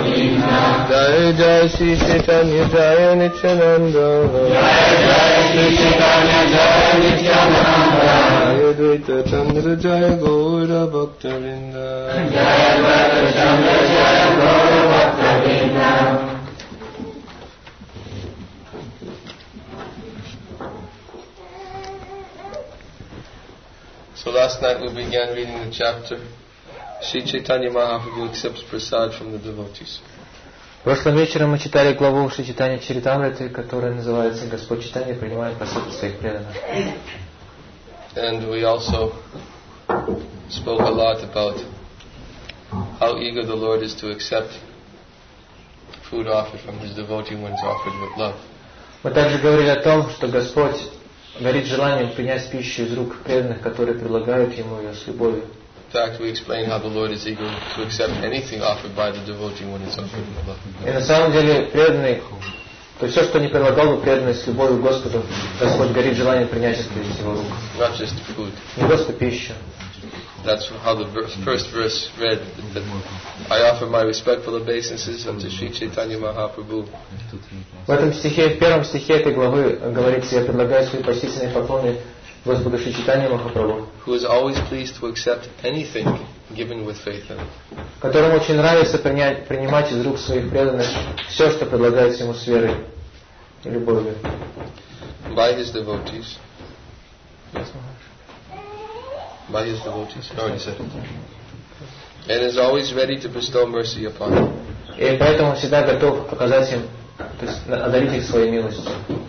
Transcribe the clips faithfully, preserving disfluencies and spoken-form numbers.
Jai Jai Shri Chaitanya Jaya Nityananda. Jai Jai Shri Chaitanya Jaya Nityananda. Jaya Dvaita Chandra Jaya Gaura Bhakta Vrinda. Jaya Dvaita Chandra Jaya Gaura Bhakta Vrinda. So last night we began reading the chapter Shri Chaitanya Mahaprabhu accepts prasad from the devotees. Прошлым вечером мы читали главу Шри Чайтанья Чаритамриты, которая называется «Господь Чайтанья принимает просад своих преданных». And we also spoke a lot about how eager the Lord is to accept food offered from His devotee when it's offered with love. Мы также говорили о том, что Господь горит желанием принять пищу из рук преданных, которые предлагают Ему ее с любовью. In fact, we explained how the Lord is eager to accept anything offered by the devotee when it's offered with love. И на самом деле преданный, то есть все, что не предлагал бы преданный с любовью к Господу, Господь горит желанием принять это из его рук. Not just food. Не просто пищу. That's how the verse, first verse read. That I offer my respectful obeisances unto Shri Chaitanya Mahaprabhu. В этом стихе, в первом стихе этой главы говорится: я предлагаю свои почтительные поклоны Господу Шри Чайтанье Махапрабху, who is always pleased to accept anything given with faith in it. Которому очень нравится принять, принимать из рук своих преданных все, что предлагается ему с верой и любовью. By his devotees. By his devotees. I already said it. And is always ready to bestow mercy upon them. И поэтому он всегда готов оказать им, то есть одарить их своей милостью.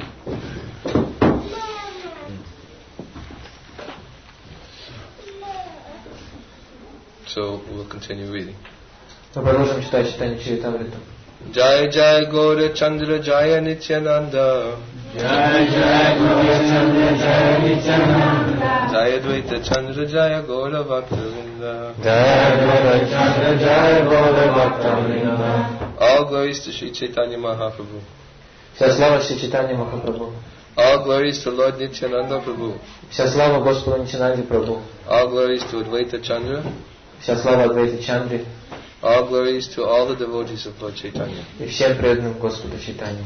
So we'll continue reading. Мы продолжим читать Чайтанья Чаритамриту. Jai Jai Gaura Chandra Jaya Nityananda. Jai Jai Gaura Chandra Jaya Nityananda. Jaya Dvaita Chandra Jaya Gaura Bhakta Vrinda. Jaya Gaura Chandra Jaya Gaura Bhakta Vrinda. All glories to Shri Chaitanya Mahaprabhu. Вся слава Шри Чайтанье Махапрабху. All glories to Lord Nityananda Prabhu. Вся слава Господу Нитянанде Прабху. All glories to Advaita Chandra. Вся слава Адвайта Чандре. All glories to all the devotees of Lord Chaitanya. И всем преданным Господу Чайтанье.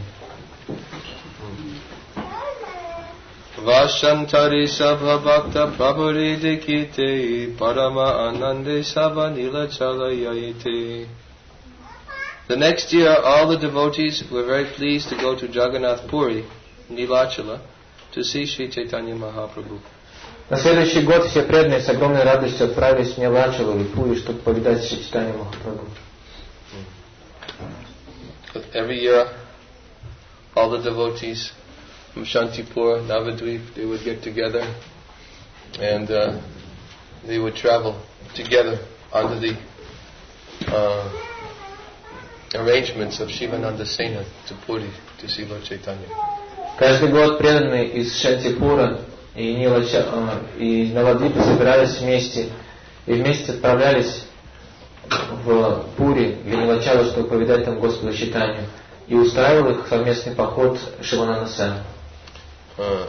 Vashantari Sabha Bhakta Prabhuri Dikite Parama Anande Sabha Nila Chalayayite. The next year, all the devotees were very pleased to go to Jagannath Puri, Nilachala, to see Sri Chaitanya Mahaprabhu. На следующий год все преданные с огромной радостью отправились в Нилачалу и Пури, чтобы повидать Шри Чайтанью Махапрабху. Every year, all the devotees from Shantipur, Navadvip, they would get together and uh, they would travel together under the uh, arrangements of Shivananda Sena to Puri to see Lord Chaitanya. Каждый год преданные из Шантипура и Нилача, и Навадвипа собирались вместе и вместе отправлялись в Пури или Нилачалу, чтобы повидать там Господа Чайтанью, и устраивал их совместный поход Шивананда Сена. Uh,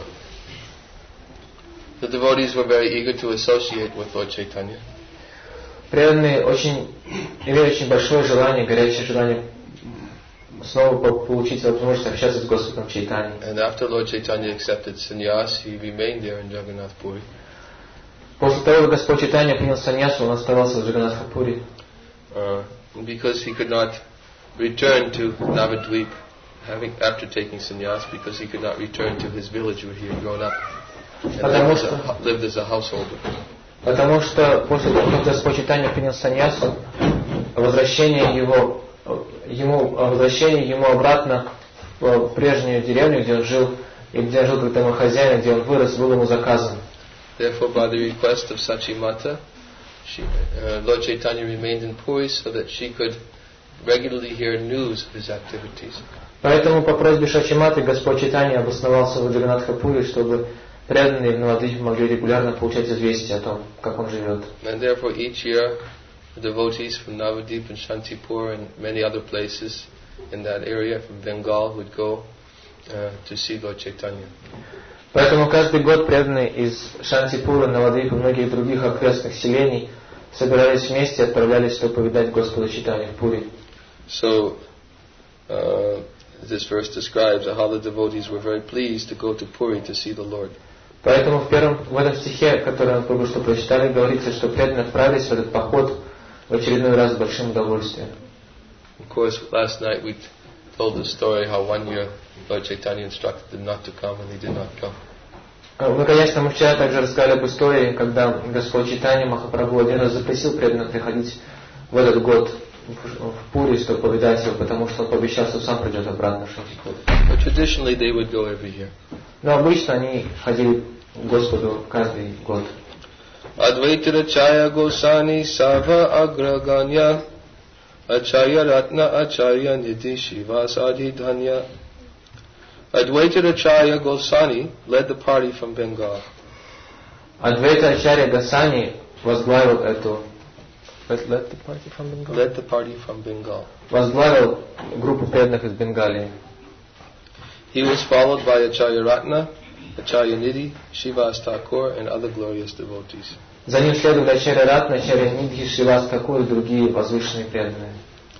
the devotees were very eager to associate with Lord Chaitanya. Преданные очень имели очень большое желание, горячее желание снова получить возможность общаться с Господом Чайтаньей. And after Lord Chaitanya accepted sannyas, he remained there in Jagannath Puri. После того, как Господь Чайтанья принял саньясу, он оставался в Джаганнатхапури. Uh, because he could not return to Navadvip having after taking sannyas, because he could not return to his village where he had grown up and lived as, a, lived as a householder. Потому что после того, как Господь Чайтанья принял саньясу, возвращение его ему возвращение ему обратно в прежнюю деревню, где он жил, и где он жил как домохозяин, где он вырос, было ему заказано. Therefore, by the request of Sachimata, she, uh, Lord Chaitanya remained in Puri so that she could regularly hear news of his activities. Поэтому по просьбе Шачиматы Господь Чайтанья обосновался в Джаганнатхапури, чтобы преданные в Навадвипе могли регулярно получать известия о том, как он живет. And therefore, each year, the devotees from Navadvip and Shantipur and many other places in that area from Bengal would go uh, to see Lord Chaitanya. Поэтому каждый год преданные из Шантипура, Навадвипа и многих других окрестных селений собирались вместе и отправлялись, чтобы повидать Господа Чайтанью в Пури. So, uh, this verse describes how the devotees were very pleased to go to Puri to see the Lord. Поэтому в первом, в этом стихе, который мы только что прочитали, говорится, что преданные отправились в этот поход в очередной раз с большим удовольствием. Of course, last night we told the story how one year Lord Chaitanya instructed them not to come and they did not come. Ну, конечно, мы вчера также рассказали об истории, когда Господь Чайтанья Махапрабху один раз запретил преданным приходить в этот год в Пури, чтобы повидать его, потому что он пообещал, что сам придет обратно в шестый год. But traditionally they would go every year. Но обычно они ходили к Господу каждый год. Advaita Rachaya Gosani Sava Agraganya Acharya Ratna Acharya Nidhi Shivasadi Dhanya. Advaita Acharya Gosani led the party from Bengal. Адвайта Ачарья Госани возглавил эту led the party from Bengal. Led the party from Bengal. возглавил группу преданных из Бенгалии. He was followed by Acharya Ratna, Acharya Nidhi, Shivas Thakur, and other glorious devotees. За ним следовали Ачарья Ратна, Ачарья Нидхи, Шривас Такур и другие возвышенные преданные.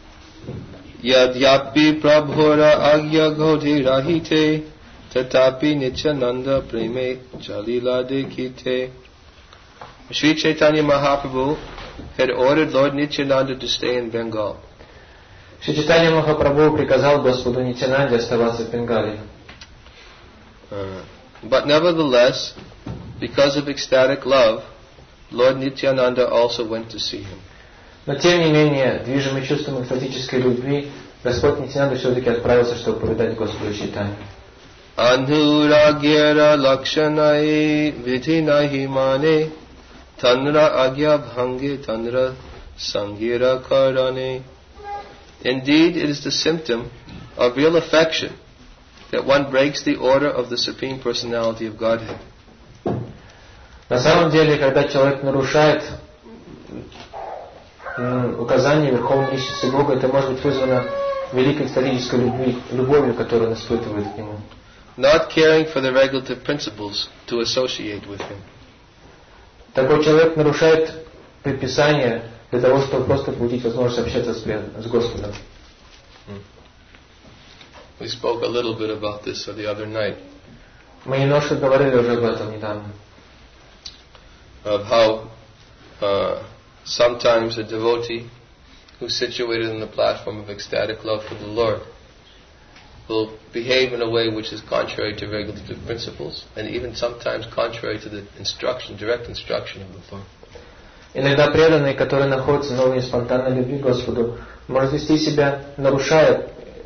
Yadyapi prabhura agya ghodhi rahite tatapi nityananda preme jalila dekite. Sri Chaitanya Mahaprabhu had ordered Lord Nityananda to stay in Bengal. Шри Чайтанья Махапрабху приказал Господу Нитянанде оставаться в Бенгалии. Uh, but nevertheless, because of ecstatic love, Lord Nityananda also went to see him. Но тем не менее, движимый чувством экстатической любви, Господь Нитянанда все-таки отправился, чтобы повидать Господа Чайтанью. Anuragyara lakshanai vidhinahi mane tanra agya bhange tanra sangira karane. Indeed, it is the symptom of real affection that one breaks the order of the Supreme Personality of Godhead. На самом деле, когда человек нарушает указания Верховной Личности Бога, это может быть вызвано великой экстатической любви, любовью, которую он испытывает к Нему. Not caring for the regulative principles to associate with Him. Такой человек нарушает предписание для того, чтобы просто получить возможность общаться с, с Господом. We spoke a little bit about this the other night. Мы немножко говорили уже об этом недавно. Of how uh, sometimes a devotee who's situated on the platform of ecstatic love for the Lord will behave in a way which is contrary to regulative principles and even sometimes contrary to the instruction, direct instruction of the Lord. Иногда преданный, который находится на уровне спонтанной любви к Господу, может вести себя, нарушая,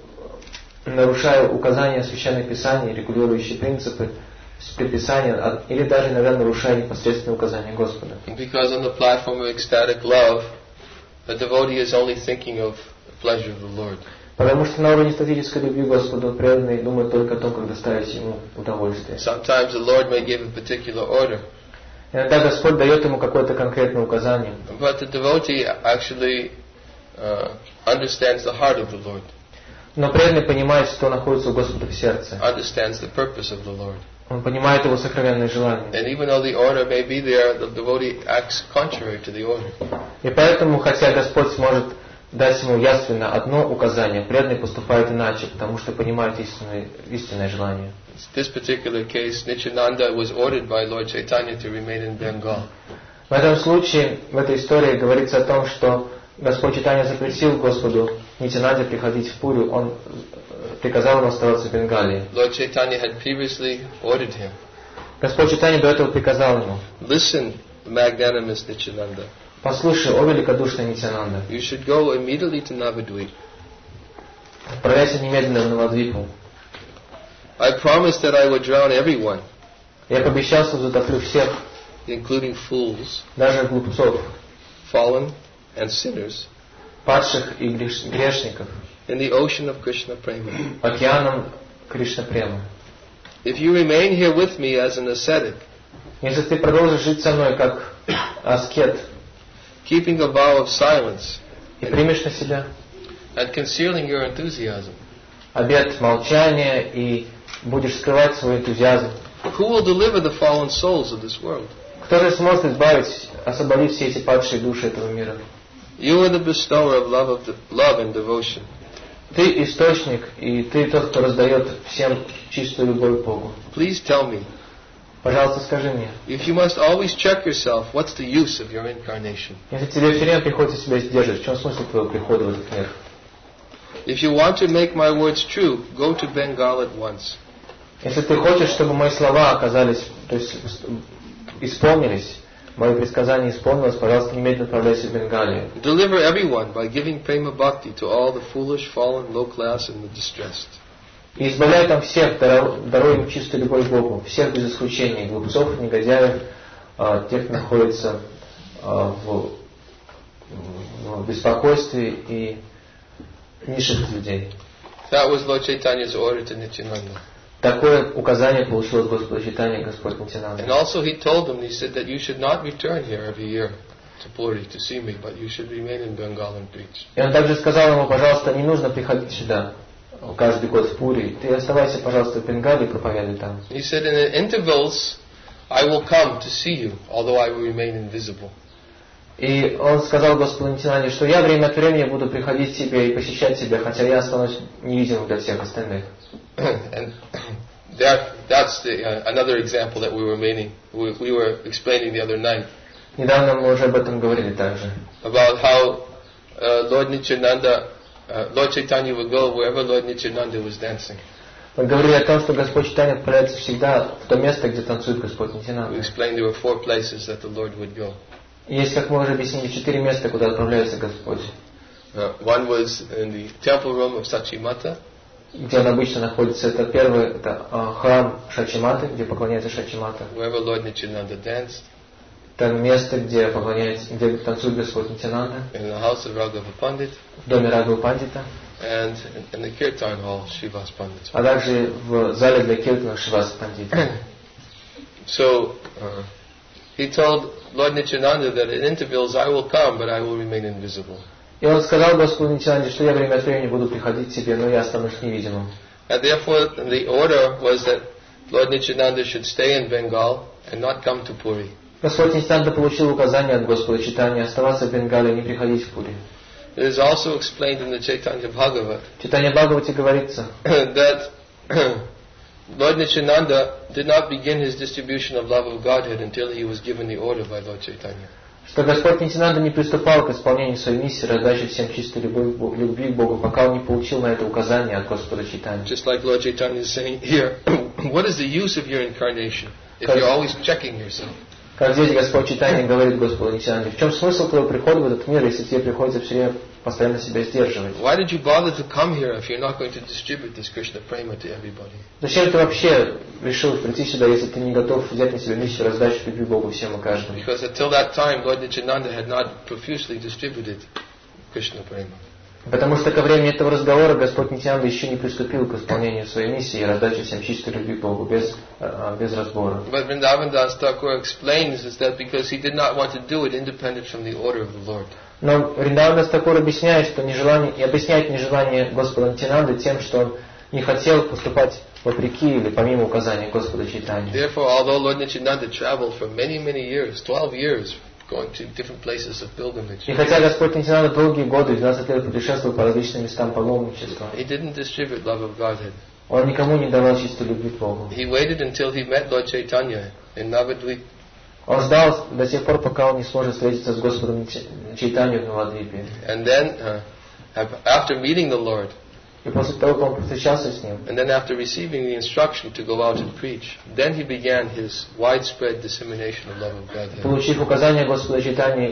нарушая указания Священных Писаний, регулирующие принципы, предписания, или даже иногда нарушая непосредственные указания Господа. Because on the platform of ecstatic love, the devotee is only thinking of the pleasure of the Lord. Потому что на уровне статической любви к Господу преданный думает только о том, как доставить ему удовольствие. Sometimes the Lord may give a particular order. Иногда Господь дает ему какое-то конкретное указание. But the devotee actually uh, understands the heart of the Lord. Но преданный понимает, что находится у Господа в сердце. Understands the purpose of the Lord. Он понимает его сокровенные желания. And even though the order may be there, the devotee acts contrary to the order. И поэтому, хотя Господь сможет дать ему явственно одно указание, преданный поступает иначе, потому что понимает истинное, истинное желание. In this particular case, Nityananda was ordered by Lord Chaitanya to remain in Bengal. В этом случае, в этой истории говорится о том, что Господь Чайтанья запретил Господу Нитянанде приходить в Пурию, он приказал ему оставаться в Бенгалии. Lord Chaitanya had previously ordered him. Господь Чайтанья до этого приказал ему: Listen, magnanimous Nityananda. Послушай, о великодушный Нитянанда, You should go immediately to Navadvip. отправляйся немедленно в Навадвипу. I promised that I would drown everyone, Я пообещал, что затоплю всех, including fools, даже глупцов, fallen, and sinners, падших и греш... грешников, in the ocean of Krishna Prema. океаном Кришна Према. If you remain here with me as an ascetic, Если ты продолжишь жить со мной как аскет keeping a vow of silence и примешь на себя and concealing your enthusiasm, обет молчания и будешь скрывать свой энтузиазм, who will deliver the fallen souls of this world? кто же сможет избавить, освободить все эти падшие души этого мира? You are the bestower of love, of the, love and devotion. Ты источник, и Ты тот, кто раздает всем чистую любовь к Богу. Please tell me, Пожалуйста, скажи мне, if you must always check yourself, what's the use of your incarnation? если тебе все время приходится себя сдерживать, в чем смысл твоего прихода в этот мир? If you want to make my words true, go to Bengal at once. Если ты хочешь, чтобы мои слова оказались, то есть исполнились, мое предсказание исполнилось, пожалуйста, немедленно отправляйся в Бенгалию. Deliver everyone by giving prema bhakti to all the foolish, fallen, low class, and the distressed. И избавляй там всех, даруй им чистую любовь к Богу, всех без исключения, глупцов, негодяев, тех, кто находится в, в беспокойстве и низших людей. That was Lord Chaitanya's order to Nityananda. Такое указание получил от Господа Чайтаньи Господь Нитянанда. And also he told them, he said that you should not return here every year to Puri to see me, but you should remain in Bengal and preach. И он также сказал ему, пожалуйста, не нужно приходить сюда каждый год в Пури. Ты оставайся, пожалуйста, в Бенгале и проповедуй там. He said, in the intervals, I will come to see you, although I will remain invisible. И он сказал Господу Нитянанде, что я время от времени буду приходить к тебе и посещать тебя, хотя я останусь невидимым для всех остальных. And that, that's the, uh, another example that we were meaning, we, we were explaining the other night. Недавно мы уже об этом говорили также. About how uh, Lord Nityananda, uh, Lord Chaitanya would go wherever Lord Nityananda was dancing. Мы говорили о том, что Господь Чайтанья отправляется всегда в то место, где танцует Господь We Нитянанда. explained there were four places that the Lord would go. Есть, как мы уже объяснили, четыре места, куда отправляется Господь. Uh, one was in the temple room of Sachimata. Где он обычно находится, это первый, это э, храм Шачиматы, где поклоняется Шачимата. Wherever Lord Nityananda danced. Это место, где поклоняется, где танцует Господь Нитянанда. In the house of Raghava Pandit. В доме Рагхава Пандита. And in the Kirtan hall, Shivas Pandit. А также в зале для киртана Шиваса Пандита. So uh, he told Lord Nityananda that in intervals I will come, but I will remain invisible. И он сказал Господу Нитянанде, что я время от времени буду приходить к тебе, но я останусь невидимым. And therefore the order was that Lord Nityananda should stay in Bengal and not come to Puri. Господь Нитянанда получил указание от Господа Чайтаньи оставаться в Бенгале и не приходить в Пури. It is also explained in the Chaitanya Bhagavat В Чайтанья Бхагавате говорится, that Lord Nityananda did not begin his distribution of love of Godhead until he was given the order by Lord Chaitanya. Что Господь Нитянанда не приступал к исполнению своей миссии, раздачи всем чистой любовь, любви к Богу, пока он не получил на это указание от Господа Чайтаньи. Just like Lord Chaitanya is saying here, what is the use of your incarnation if you're always checking yourself? Как здесь Господь Чайтанья говорит Господу Нитянанде, в чем смысл твоего прихода в этот мир, если тебе приходится все время постоянно себя сдерживать? Why did you bother to come here if you're not going to distribute this Krishna prema to everybody? Зачем ты вообще решил прийти сюда, если ты не готов взять на себя миссию раздачи любви Богу всем и каждому? Because until that time, Lord Nityananda had not profusely distributed Krishna prema. Потому что ко времени этого разговора Господь Нитянанда еще не приступил к исполнению своей миссии и раздаче всем чистой любви к Богу без, без разбора. But Vrindavan Das Thakur explains is that because he did not want to do it independent from the order of the Lord. Но Вриндаван Дас Тхакур объясняет, что нежелание, и объясняет нежелание Господа Нитянанды тем, что он не хотел поступать вопреки или помимо указаний Господа Чайтаньи. Therefore, although Lord Nityananda traveled for many, many years, twelve years, going to different places of pilgrimage, И хотя Господь Нитянанда долгие годы, двенадцать лет путешествовал по различным местам паломничества, he didn't distribute love of Godhead. он никому не давал чистой любви к Богу. He waited until he met Lord Chaitanya in Navadvip. Он ждал до тех пор, пока он не сможет встретиться с Господом Чайтаньей в Навадвипе. And then, uh, after meeting the Lord, И после того, как он встречался с ним, and then after receiving the instruction to go out and preach, then he began his widespread dissemination of love of Godhead. получив указание Господа Чайтаньи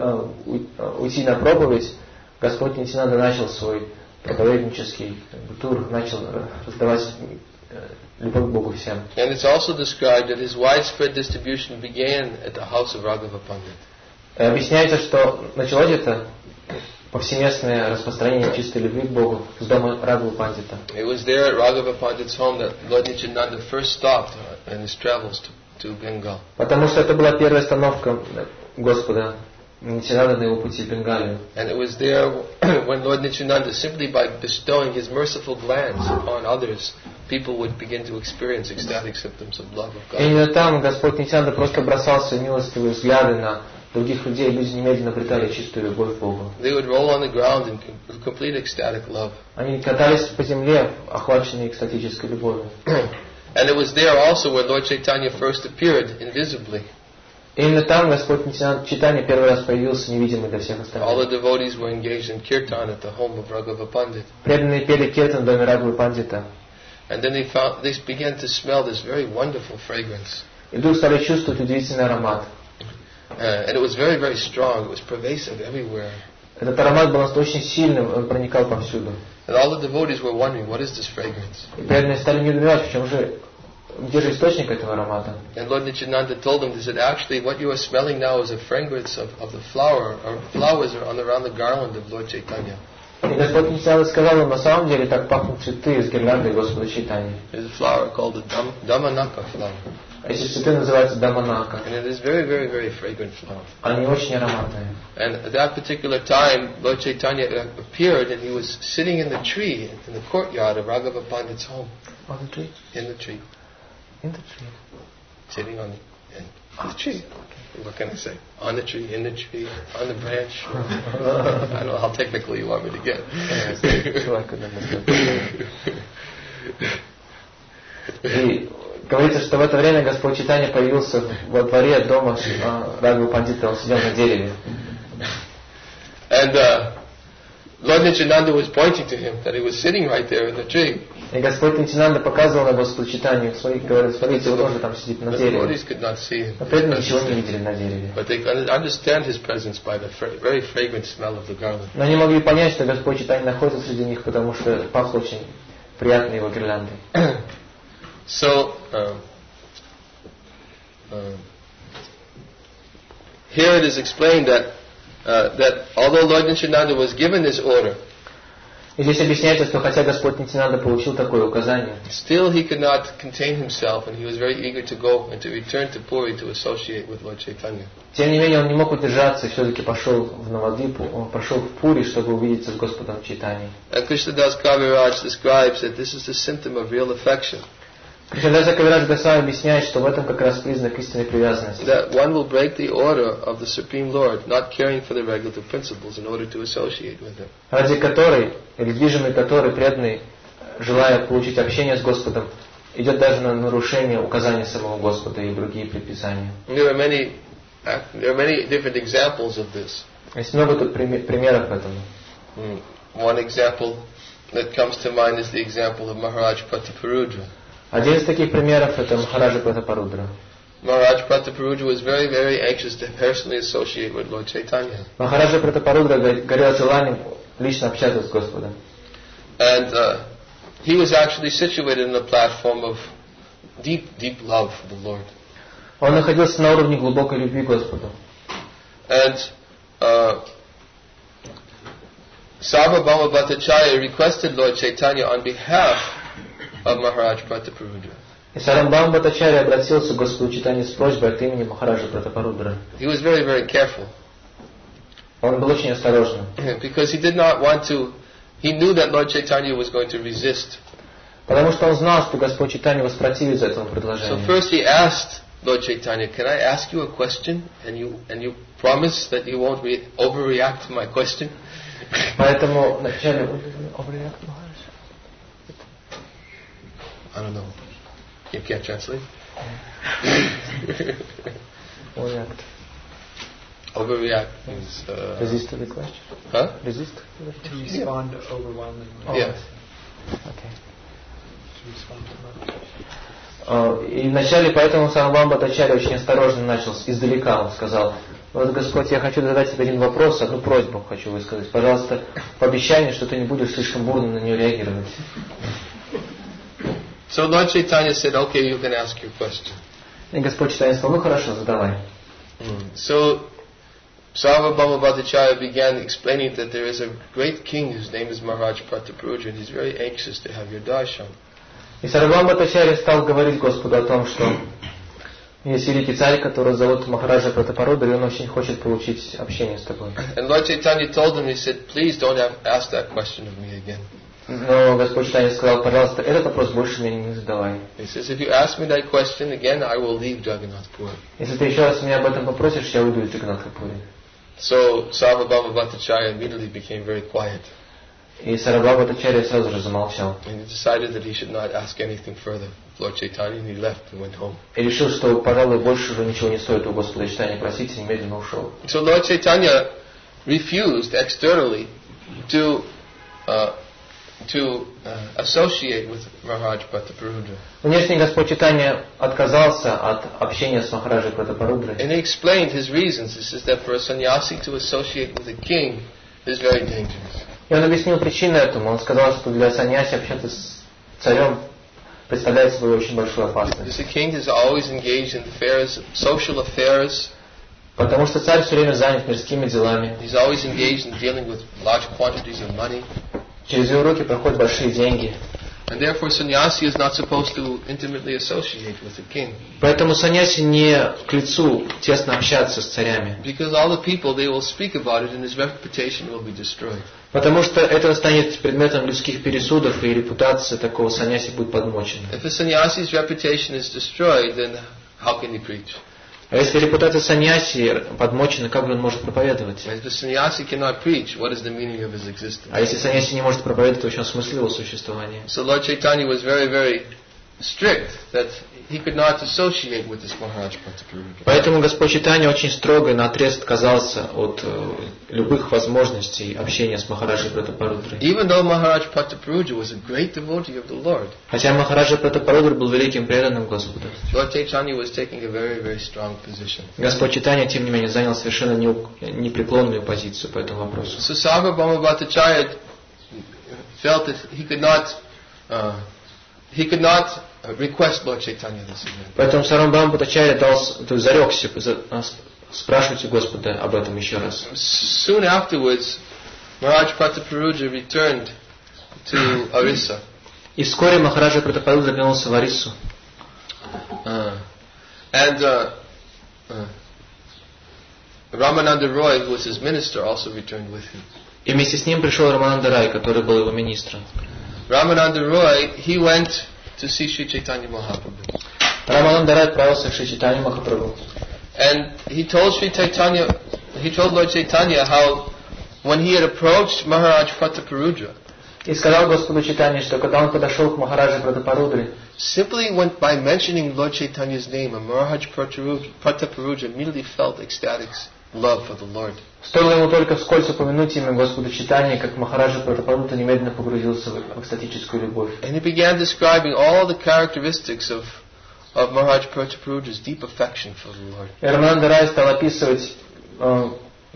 уйти на проповедь, Господь Нитянанда начал свой проповеднический тур, начал раздавать любовь к Богу всем. And it's also described that his widespread distribution began at the house of Raghava Pandit. Объясняется, что началось это повсеместное распространение чистой любви к Богу с дома Рагхава Пандита. It was there at Raghava Pandit's home that Lord Nityananda first stopped in his travels to, to Bengal. Потому что это была первая остановка Господа Нитянанда на его пути в Бенгалию. And it was there when Lord Nityananda, simply by bestowing his merciful glance upon others, people would begin to experience ecstatic symptoms of love of И God. именно там Господь Нитянанда просто бросал свои милостивые взгляды на других людей, люди немедленно обретали чистую любовь к Богу. They would roll on the ground in com- complete ecstatic love. Они катались по земле, охваченные экстатической любовью. And it was there also where Lord Chaitanya first appeared invisibly. И именно там Господь Чайтанья первый раз появился невидимый для всех All the остальных. devotees were engaged in kirtan at the home of Raghava Pandit. Преданные пели киртан в доме Рагхавы Пандита. And then they found, they began to smell this very wonderful fragrance. И вдруг стали чувствовать удивительный аромат. Uh, and it was very, very strong. It was pervasive everywhere. Этот аромат был очень сильным, он проникал повсюду. And all the devotees were wondering, what is this fragrance? И преданные стали недоумевать, в чем же, где же источник этого аромата. And Lord Nityananda told them, he said, actually what you are smelling now is a fragrance of, of the flower, or flowers are on around the garland of Lord Chaitanya. И Господь Нитянанда сказал им, на самом деле так пахнут цветы из гирлянды Господа Чайтаньи. There's a flower called the Dam- Damanaka flower. А эти цветы называются даманака. And it is very, very, very fragrant flower. Они очень ароматные. And at that particular time, Lord Chaitanya appeared and he was sitting in the tree, in the courtyard of Raghava Pandit's home. On the tree? In the tree. In the tree. Sitting on the, in the tree. What can I say? On the tree, in the tree, on the branch. I don't know how technical you want me to get. И говорится, что в это время Господь Чайтанья появился во дворе дома Рагхавы Пандита, он сидел на дереве. And uh, Lord Nityananda was pointing to him that he was sitting right there in the tree. И Господь Нитянанда показывал на Господу Чайтанью, говорит, смотрите, он тоже там сидит на The дереве. devotees could not see him. Но при этом ничего не видели на дереве. But they could understand his presence by the fra- very fragrant smell of the garland. Но они могли понять, что Господь Чайтанья находится среди них, потому что пахло очень приятной его гирляндой. So, um, um, here it is explained that uh, that although Lord Nityananda was given this order, И здесь объясняется, что хотя Господь Нитянанда получил такое указание, still he could not contain himself, and he was very eager to go and to return to Puri to associate with Lord Chaitanya. тем не менее он не мог удержаться и все-таки пошел в Навадвипу, он пошел в Пури, чтобы увидеться с Господом Чайтаньей. And Krishnadas Kaviraj describes that this is the symptom of real affection. Кришнадаса Кавирадж Госвами объясняет, что в этом как раз признак истинной привязанности. That one will break the order of the Supreme Lord, not caring for the regulative principles, in order to associate with Him. Ради которой, или движимый которой преданный, желая получить общение с Господом, идет даже на нарушение указаний самого Господа и другие предписания. There are many, there are many different examples of this. Есть много тут примеров этому. Mm. One example that comes to mind is the example of Maharaj Prataparudra. Один из таких примеров это Махараджа Пратапарудра. Maharaj Prataparudra was very, very anxious to personally associate with Lord Chaitanya. Махараджа Пратапарудра горел желанием лично общаться с Господом. And uh, he was actually situated in a platform of deep, deep love for the Lord. Он находился на уровне глубокой любви к Господу. And uh, Sarvabhauma Bhattacharya requested Lord Chaitanya on behalf of Maharaj Prataparudra. И Сарамбхама Бхаттачарья обратился к Господу Чайтанье с просьбой от имени Махараджа Пратапарудра. He was very, very careful. Он был очень осторожным. Because he did not want to, he knew that Lord Chaitanya was going to resist. Потому что он знал, что Господь Чайтанья воспротивится этому So предложению. first he asked Lord Chaitanya, can I ask you a question? And you and you promise that you won't re- overreact to my question? Поэтому вначале... I don't know. You can't translate? Overreact. Overreact means... Uh, Resist to the question? huh? Resist? To respond overwhelmingly. Yeah. Okay. To respond to that. И вначале поэтому Сарамбхама Бхаттачарья очень осторожно начал, издалека он сказал: вот, Господь, я хочу задать тебе один вопрос, одну просьбу хочу высказать. Пожалуйста, пообещай мне, что ты не будешь слишком бурно на нее реагировать. So Lord Chaitanya said, okay, you can ask your question. И Господь Чайтанья сказал: ну хорошо, задавай. Mm. So Sarvabhauma Bhattacharya began explaining that there is a great king whose name is Maharaj Prataparudra, and he's very anxious to have your darshan. И Сарвабхама Бхаттачарья стал говорить Господу о том, что Есть великий царь, которого зовут Махараджа Пратапарудра, и он очень хочет получить общение с тобой. And Lord Chaitanya told him, he said, please don't have, ask that question of me again. Но Господь Чайтанья сказал, пожалуйста, этот вопрос больше мне не задавай. He says, if you ask me that question again, I will leave Jagannath Puri. Если ты еще раз меня об этом попросишь, я уйду из Джаганнатха-пури. So Sarvabhauma Bhattacharya immediately became very quiet. И Сарабхава Бхаттачарья сразу же замолчал. And he decided that he should not ask anything further of Lord Chaitanya, and he left and went home. И решил, что, пожалуй, больше уже ничего не стоит у Господа Чайтаньи просить, и немедленно ушел. So Lord Chaitanya refused externally to uh, to uh, associate with Maharaj Prataparudra. Внешне Господь Чайтанья отказался от общения с Махараджей Пратапарудрой. And he explained his reasons. He says that for a sannyasi to associate with a king is very dangerous. И он объяснил причину этому. Он сказал, что для саньяси общаться с царем представляет собой очень большую опасность. Because the king is always engaged in affairs, social affairs. Потому что царь все время занят мирскими делами. He's always engaged in dealing with large quantities of money. Через его руки проходят большие деньги. And therefore sannyasi is not supposed to intimately associate with the king. Поэтому саньяси не к лицу тесно общаться с царями. Because all the people, they will speak about it and his reputation will be destroyed. Потому что это станет предметом людских пересудов, и репутация такого саньяси будет подмочена. If a sannyasi's reputation is destroyed, then how can he preach? А если репутация саньяси подмочена, как же он может проповедовать? If the sannyasi cannot preach, what is the meaning of his existence? А если саньяси не может проповедовать, то в чем смысл его существования? So Lord Chaitanya was very, very strict that he could not associate with this Maharaj Prataparudra. Поэтому Господь Чайтанья очень строго и наотрез отказался от э, любых возможностей общения с Махараджей Пратапарудрой. Even though Maharaj Prataparudra was a great devotee of the Lord, Хотя Махараджа Пратапарудра был великим преданным Господу, Lord Chaitanya was taking a very, very strong position. Господь Чайтанья, тем не менее, занял совершенно неук- непреклонную позицию по этому вопросу. So Sarvabhauma Bhattacharya felt that he could not, uh, he could not request Lord Chaitanya this again. Поэтому Сарвабхаума Бхаттачарья дал, то есть зарекся за- а, спрашивать у Господа об этом еще раз. Soon afterwards, Maharaj Prataparudra returned to Orissa. И вскоре Махараджа Пратапарудра вернулся в Ориссу. Uh, and uh, uh, Ramananda Roy, who was his minister, also returned with him. И вместе с ним пришел Рамананда Рай, который был его министром. Ramananda Roy, he went to see Sri Chaitanya Mahaprabhu. Рамананда Рай отправился к Шри Чайтанье Махапрабху. And he told Sri Chaitanya, he told Lord Chaitanya how when he had approached Maharaj Prataparudra, И сказал Господу Чайтанье, что когда он подошел к Махараджи Пратапарудре, simply went by mentioning Lord Chaitanya's name, and Maharaj Prataparudra Prataparudra immediately felt ecstatic love for the Lord. стоило ему только вскользь упомянуть имя Господа Чайтанье, как Махараджа Пратапарудра немедленно погрузился в экстатическую любовь. And he began describing all the characteristics of, of Maharaj Prataparudra's deep affection for the Lord. И Рамананда Рай стал описывать э,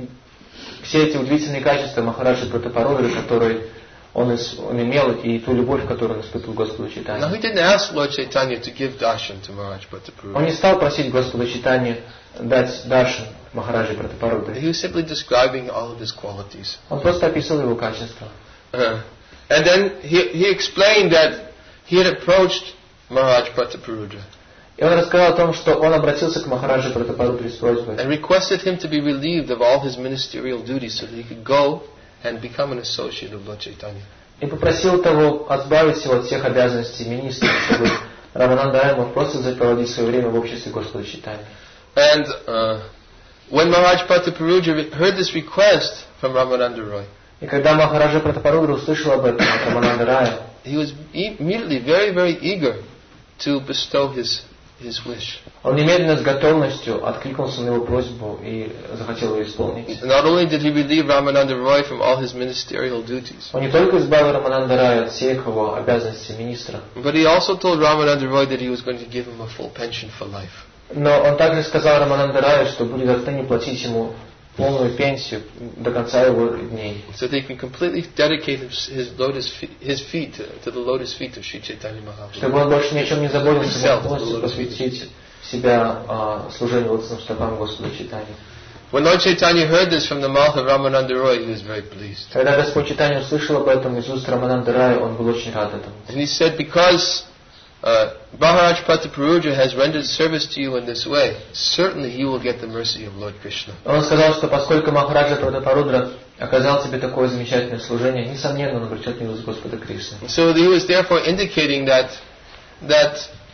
все эти удивительные качества Махараджи Пратапарудры, которые он, ис- он имел, и ту любовь, которую он испытывал к Господу Now Чайтанье. he didn't ask Lord Chaitanya to give darshan to Maharaj Он Prataparudra. не стал просить Господа Чайтанье дать даршан Махараджи Пратапарудре. He was simply describing all of his qualities. Он просто описывал его качества. Uh, and then he, he explained that he had approached Maharaj Prataparudra И он рассказал о том, что он обратился к Махараджи Пратапарудре с просьбой and requested him to be relieved of all his ministerial duties so that he could go and become an associate of Lord Chaitanya. и попросил того избавить его от всех обязанностей министра, чтобы Рамананда Рай мог просто проводить свое время в обществе Господа Чайтаньи. And uh, when Maharaj Prataparudra heard this request from Ramananda Roy, И когда Махараджа Пратапарудра услышал об этом от Рамананда Рая, he was e- immediately very, very eager to bestow his, his wish. он немедленно с готовностью откликнулся на его просьбу и захотел ее исполнить. Not only did he relieve Ramananda Roy from all his ministerial duties, Он не только избавил Рамананда Рая от всех его обязанностей министра, but he also told Ramananda Roy that he was going to give him a full pension for life. но он также сказал Рамананда Раю, что будет отныне платить ему полную пенсию до конца его дней, So that he can completely dedicate his, his lotus feet, his feet to, to the lotus feet of Sri Chaitanya Mahaprabhu. чтобы он больше ни о чем не заботился, Himself, мог полностью the Lord's посвятить себя а, служению лотосным стопам Господа Чайтаньи. When Lord Chaitanya heard this from the mouth of Ramananda Roy, he was very pleased. Когда Господь Чайтанья услышал об этом из уст Рамананда Рая, он был очень рад этому. And he said, because uh, Maharaj Prataparuja has rendered service to you in this way, certainly you will get the mercy of Lord Krishna. Он сказал, что поскольку Махараджа Пратапарудра оказал тебе такое замечательное служение, несомненно, он обретет милость Господа Кришны. So he was therefore indicating that that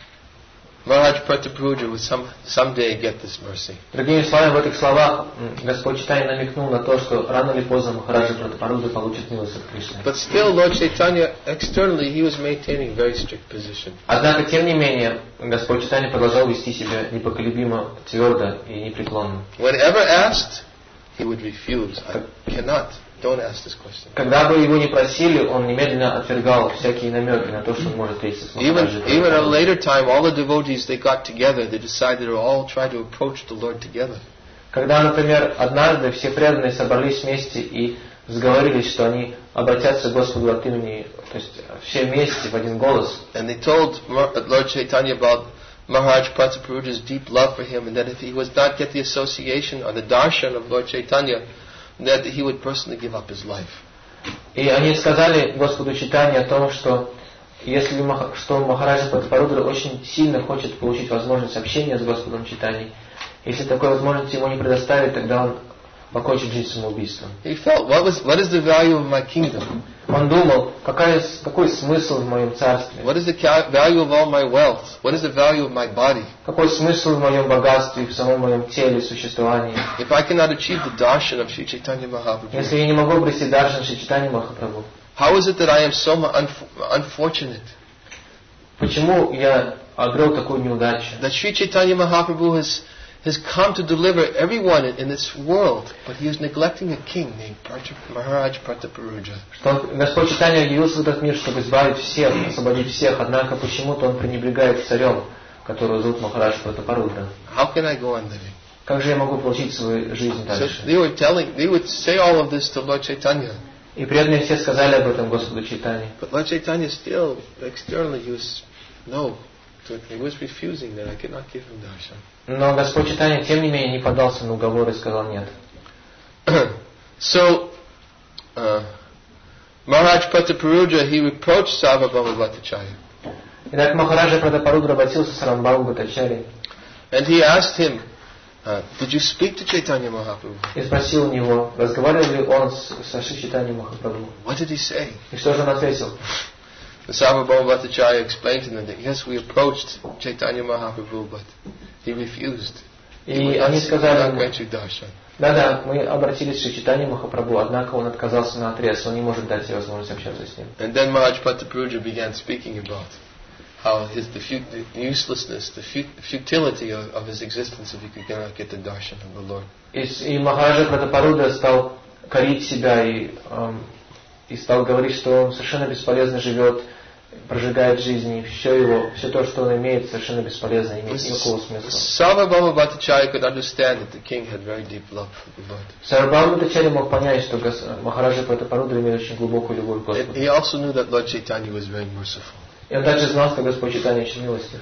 Maharaj Prataparuja would some someday get this mercy. Другими словами, в этих словах Господь Чайтанья намекнул на то, что рано или поздно Махараджа Пратапарудра получит милость от Кришны. But still, Lord Chaitanya, externally, he was maintaining a very strict position. Однако, тем не менее, Господь Чайтанья продолжал вести себя непоколебимо, твердо и непреклонно. Whenever asked, he would refuse. I cannot. Don't ask this question. Когда бы его не просили, он немедленно отвергал всякие намеки на то, что он может встретиться с Махараджей. Even, even at a later time, all the devotees, they got together, they decided to all try to approach the Lord together. Когда, например, однажды все преданные собрались вместе и сговорились, что они обратятся к Господу от имени, то есть все вместе в один голос. And they told Lord Chaitanya about Maharaj Prataparuja's deep love for him, and that if he was not get the association or the darshan of Lord Chaitanya, that he would personally give up his life. И они сказали Господу Чайтанье о том, что если что Махараджа Пратапарудра очень сильно хочет получить возможность общения с Господом Чайтаньей, если такой возможности ему не предоставить, тогда он покончит жизнь самоубийством. He felt, what was, what is the value of my kingdom? Он думал, какая, какой смысл в моем царстве? What is the value of all my wealth? What is the value of my body? Какой смысл в моем богатстве, в самом моем теле, существовании? If I cannot achieve the darshan of Sri Chaitanya Mahaprabhu, если я не могу обрести даршан Шри Чайтаньи Махапрабху, how is it that I am so unfortunate? Почему я обрел такую неудачу? That Sri Chaitanya Mahaprabhu has has come to deliver everyone in this world, but he is neglecting a king named Maharaj Prataparuja. Что Господь Чайтанья явился в этот мир, чтобы избавить всех, освободить всех, однако почему-то он пренебрегает царем, которого зовут Махарадж Пратапарудра. How can I go on living? Как же я могу получить свою жизнь дальше? So they were telling, they would say all of this to Lord Chaitanya. И преданные все сказали об этом Господу Чайтанье. But Lord Chaitanya still, externally, he was, no, he was refusing that. I could not give him darshan. Но Господь Чайтанья, тем не менее, не поддался на уговор и сказал нет. So, uh, Maharaj Prataparuja, he reproached Sarvabhauma Bhattacharya. Итак, Махараджа Пратапарудра обратился с Рамбхаву Бхаттачарьей. And he asked him, uh, did you speak to Chaitanya Mahaprabhu? И спросил у него, разговаривал ли он с, со Шри Чайтаньей Махапрабху. What did he say? И что же он ответил? The Sarvabhauma Bhattacharya explained to them that yes, we approached Chaitanya Mahaprabhu, but he refused. И они сказали ему, darshan. да-да, мы обратились к Шри Чайтанье Махапрабху, однако он отказался на отрез, он не может дать себе возможность общаться с ним. And then Maharaj Prataparuja began speaking about how his the, fut- the uselessness, the fut- futility of, of his existence if he could not get the darshan of the Lord. И, и Махараджа Пратапарудра стал корить себя и, эм, и стал говорить, что он совершенно бесполезно живет, прожигает жизнь, и все его, все то, что он имеет, совершенно бесполезно, и имеет никакого смысла. Sarvabhauma Bhattacharya could understand that the king had very deep love for the Lord. Сарвабхаума Бхаттачарья мог понять, что Махараджа Пратапарудра имеет очень глубокую любовь к Господу. He also knew that Lord Chaitanya was very merciful. И он также знал, что Господь Чайтанья очень милостив.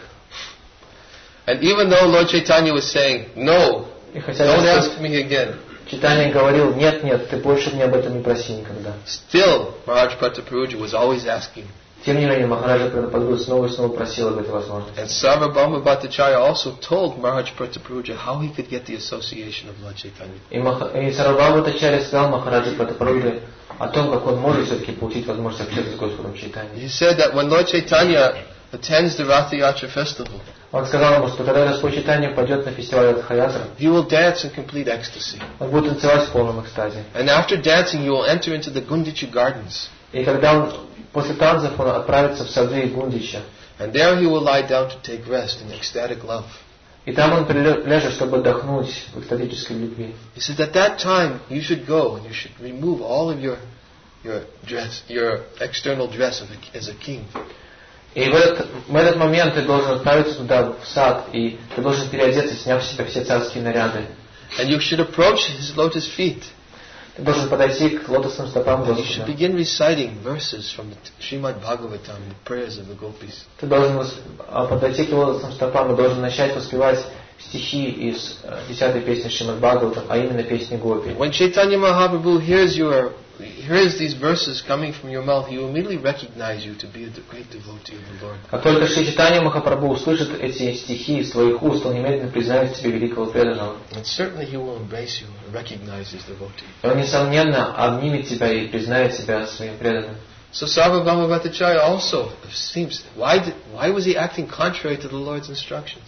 And even though Lord Chaitanya was saying, no, И хотя don't Господь ask me again, Чайтанья говорил, нет, нет, ты больше мне об этом не проси никогда. still Maharaj Prataparuja was always asking. Тем не менее, Махараджа Пратапарудра снова и снова просил об этой возможности. And Sarvabhauma Bhattacharya also told Maharaj Prataparuja how he could get the association of Lord Chaitanya. И, Маха... и Сарвабхаума Бхаттачарья сказал Махараджа Пратапарудре о том, как он может все-таки получить возможность общаться с Господом Чайтаньей. He said that when Lord Chaitanya attends the Ratha Yatra festival, Он сказал ему, что когда Господь Чайтанья пойдет на фестиваль Радха-ятра, he will dance in complete ecstasy. он будет танцевать в полном экстазе. And after dancing, he will enter into the Gundicha gardens. И когда он после танцев он отправится в сады Гундича. And there he will lie down to take rest in ecstatic love. И там он приляжет, чтобы отдохнуть в экстатической любви. He said at that time you should go and you should remove all of your your dress, your external dress of a, as a king. И в этот, в этот момент ты должен отправиться туда, в сад, и ты должен переодеться, сняв с себя все царские наряды. And you should approach his lotus feet. Ты должен подойти к лотосным стопам And you should Господа. begin reciting verses from the Srimad Bhagavatam, the prayers of the gopis. Ты должен подойти к лотосным стопам и должен начать воспевать стихи из десятой песни Шримад Бхагаватам, а именно песни Гопи. When Chaitanya Mahaprabhu hears your hears these verses coming from your mouth, he will immediately recognize you to be a great devotee of the Lord. Как только Шри Чайтанья Махапрабху услышит эти стихи из твоих уст, он немедленно признает тебе великого преданного. And certainly he will embrace you and recognize his devotee. И он, несомненно, обнимет тебя и признает тебя своим преданным. So Sarvabhauma Bhattacharya also seems, why did, why was he acting contrary to the Lord's instructions?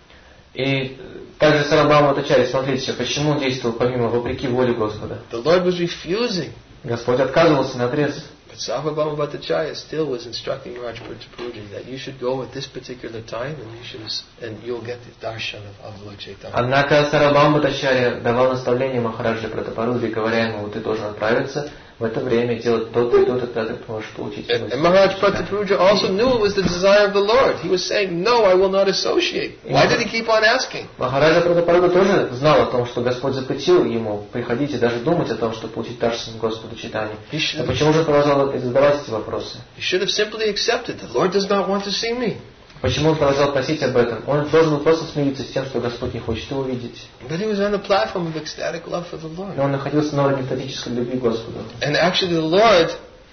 И также Сарвабхаума Бхаттачарья, смотрите, почему он действовал помимо, вопреки воле Господа. The Lord was refusing. Господь отказывался наотрез. But Sarvabhauma Bhattacharya still was instructing Maharaj Prataparudra that you should go at this particular time and you should, and you'll get the darshan of, of Lord Chaitanya. Однако Сарвабхаума Бхаттачарья давал наставление Махараджи Пратапарудре, говоря ему, ты должен отправиться в это время делать то-то и то-то, тогда ты можешь получить. And, and Maharaj Prataparudra also knew it was the desire of the Lord. He was saying, no, I will not associate. Why did he keep on asking? Махараджа Пратапарудра тоже знал о том, что Господь запретил ему приходить и даже думать о том, чтобы получить даршан Господу Чайтаньи. Но почему же он продолжал задавать эти вопросы? He should have simply accepted. The Lord does not want to see me. Почему он продолжал просить об этом? Он должен был просто смириться с тем, что Господь не хочет его видеть. But he was on the platform of ecstatic love for the Lord. Но он находился на уровне экстатической любви к Господу. And actually the Lord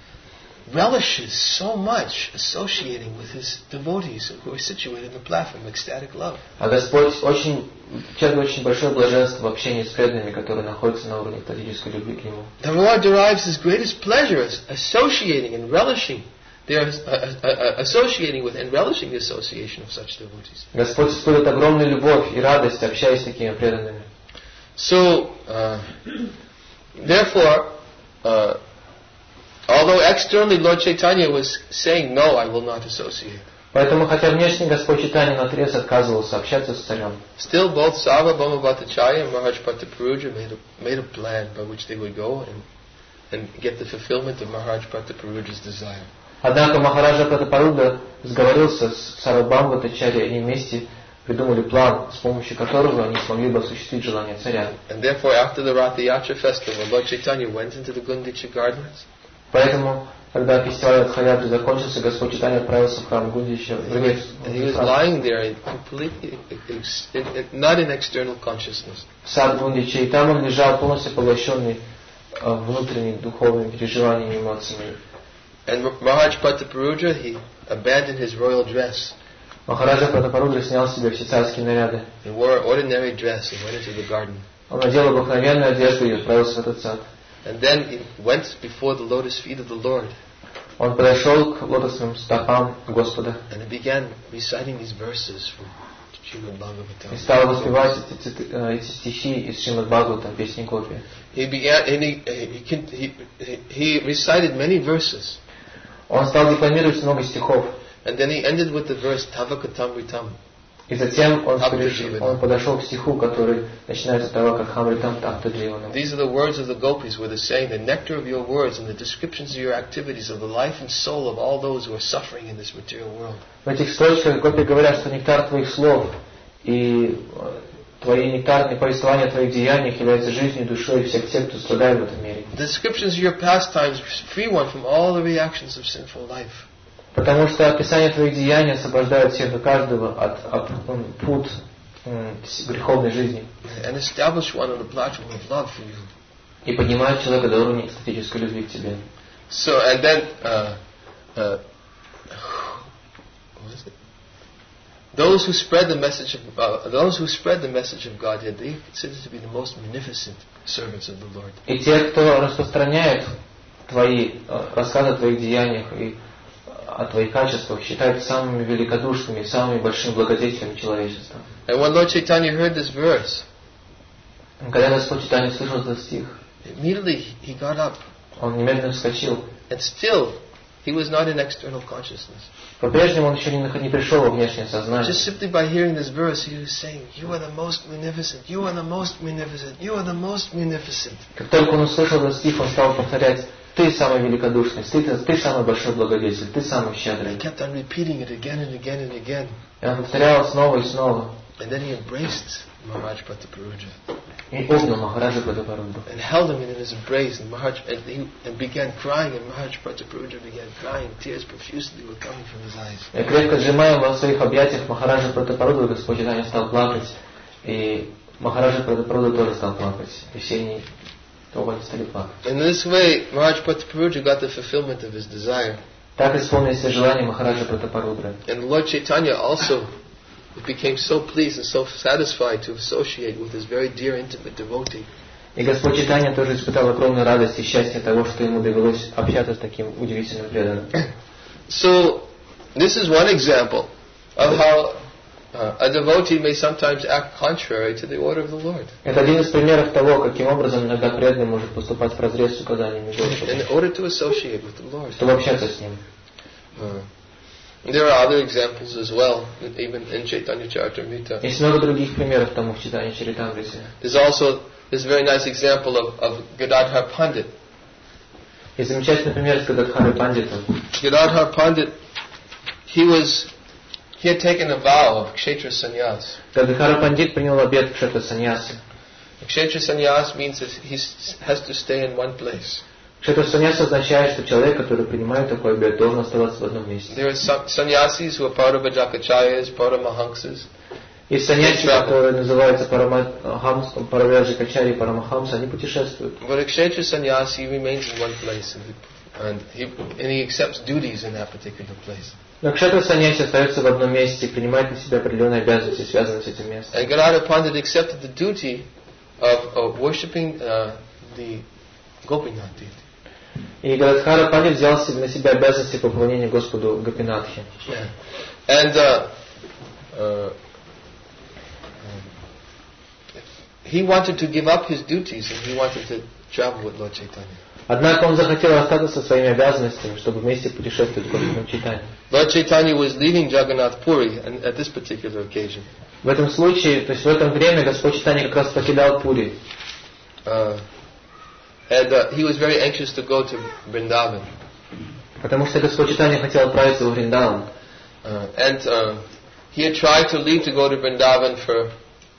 relishes so much associating with his devotees who are situated in the platform of ecstatic love. А Господь очень, черпает очень большое блаженство в общении с преданными, которые находятся на уровне экстатической любви к Нему. The Lord derives his greatest pleasure associating and relishing. They are uh, uh, associating with and relishing the association of such devotees. Господь испытывает огромную любовь и радость, общаясь с такими преданными. So, uh, therefore, uh, although externally Lord Chaitanya was saying, no, I will not associate. Поэтому, хотя внешне Господь Чайтанья наотрез отказывался общаться с царем, still both Sarvabhauma Bhattacharya and Maharaj Prataparudra made a, made a plan by which they would go and, and get the fulfillment of Maharaj Prataparudra's desire. Однако Махараджа Пратапарудра сговорился с Сарвабхаумой Бхаттачарьей, и они вместе придумали план, с помощью которого они смогли бы осуществить желание царя. And therefore, after the Ratha Yatra festival, Lord Chaitanya went into the Gundicha gardens. Поэтому, когда фестиваль Радха-ятры закончился, Господь Чайтанья отправился в храм Гундича. And he was lying there in completely, not in external consciousness. В сад Гундича, и там он лежал полностью поглощенный внутренними духовными переживаниями и эмоциями. And Maharaj Prataparudra, he abandoned his royal dress. Махараджа Пратапарудра снял с себя все царские наряды. He wore an ordinary dress and went into the garden. Он надел обыкновенную одежду и отправился в этот сад. And then he went before the lotus feet of the Lord. Он подошел к лотосным стопам Господа. And he began reciting these verses from Srimad И Bhagavatam. стал воспевать эти, эти стихи из Шримад Бхагаватам, песни Гопи. He began, and he, he, he, he recited many verses. Он стал декламировать много стихов. And then he ended with the verse Tavakatamritam. И затем он, он подошел к стиху, который начинается с того, как Хамритам Тахта Дживанам. These are the words of the gopis, where they're saying the nectar of your words and the descriptions of your activities of the life and soul of all those who are suffering in this material world. В этих строчках гопи говорят, что нектар твоих слов и твои нектарные повествования о твоих деяниях являются жизнью и душой всех тех, кто страдает в этом мире. The descriptions of your pastimes free one from all the reactions of sinful life. Потому что описание твоих деяний освобождает всех и каждого от, от, от пут греховной жизни. And establish one on the platform of love for you. И поднимает человека до уровня эстетической любви к тебе. So, and then, uh, uh, what is it? Those who spread the message of uh, those who spread the message of Godhead, they consider to be the most magnificent servants of the Lord. И те, кто распространяет твои рассказы о твоих деяниях и о твоих качествах, считают самыми великодушными, самыми большими благодетелями человечества. And when Lord Chaitanya heard this verse, когда Господь Чайтанья слышал этот стих, immediately he got up. Он немедленно вскочил. And still, he was not in external consciousness. По-прежнему он еще не, не пришел во внешнее сознание. Just simply by hearing this verse, he was saying, "You are the most magnificent. You are the most magnificent. You are the most magnificent." Как только он услышал этот стих, он стал повторять: "Ты самый великодушный, ты, ты самый большой благодетель, ты самый щедрый." He kept on repeating it again and again and again. И он повторял снова и снова. And then he embraced Maharaj Prataparudra. И обнял Махараджа Пратапарудру. And held him in his embrace, and Maharaj and, he, and began crying, and Maharaj Prataparudra began crying. Tears profusely were coming from his eyes. И крепко сжимая его в своих объятиях Махараджа Пратапарудру, Господь Чайтанья стал плакать, и Махараджа Пратапарудра тоже стал плакать. И все они то они стали плакать. In this way, Maharaj Prataparudra got the fulfillment of his desire. Так исполнились все желания Махараджа Пратапарудры. And Lord Chaitanya also became so pleased and so satisfied to associate with his very dear intimate devotee. И Господь Чайтанья тоже испытал огромную радость и счастье того, что ему довелось общаться с таким удивительным преданным. So, this is one example of how uh, a devotee may sometimes act contrary to the order of the Lord. Это один из примеров того, каким образом иногда преданный может поступать вразрез с указаниями Господа, In order to associate with the Lord. чтобы общаться с ним. Uh, there are other examples as well, even in Chaitanya Charitamrita. Есть много других примеров тому в читании Чаритамрите. There's also this very nice example of, of Gadadhar Pandit. Есть замечательный пример с Гададхарой Пандитом. Gadadhar Pandit, he was, he had taken a vow of Kshetra Sannyas. Гададхара Пандит принял обет Кшетра Саньясы. Kshetra Sannyas means that he has to stay in one place. Кшетра Саньяса означает, что человек, который принимает такой обет, должен оставаться в одном месте. There are some sannyasis who are part of Ajakachayas, part of Mahanksas. Есть саньяси, которые называются Паравяджи Качари и Парамахамса, они путешествуют. But a Kshetra Sannyasi remains in one place and he, and, he, and he accepts duties in that particular place. Но Кшетра Саньяси остается в одном месте и принимает на себя определенные обязанности, связанные с этим местом. And Gadadhar Pandit accepted the duty of, of worshipping uh, the Gopinath deity. И Гададхара Пандит взял на себя обязанности поклонения Господу Гопинатхе. Yeah. And uh, uh, he wanted to give up his duties and he wanted to travel with Lord Chaitanya. Однако он захотел остаться со своими обязанностями, чтобы вместе путешествовать с Господом Чайтаньей. Lord Chaitanya was leaving Jagannath Puri and at this particular occasion. В этом случае, то есть в это время Господь Чайтанья как раз покидал Пури. Uh, and uh, he was very anxious to go to Vrindavan. Потому что Господь Чайтанья хотел отправиться во Вриндаван. Uh, and uh, he had tried to leave to go to Vrindavan for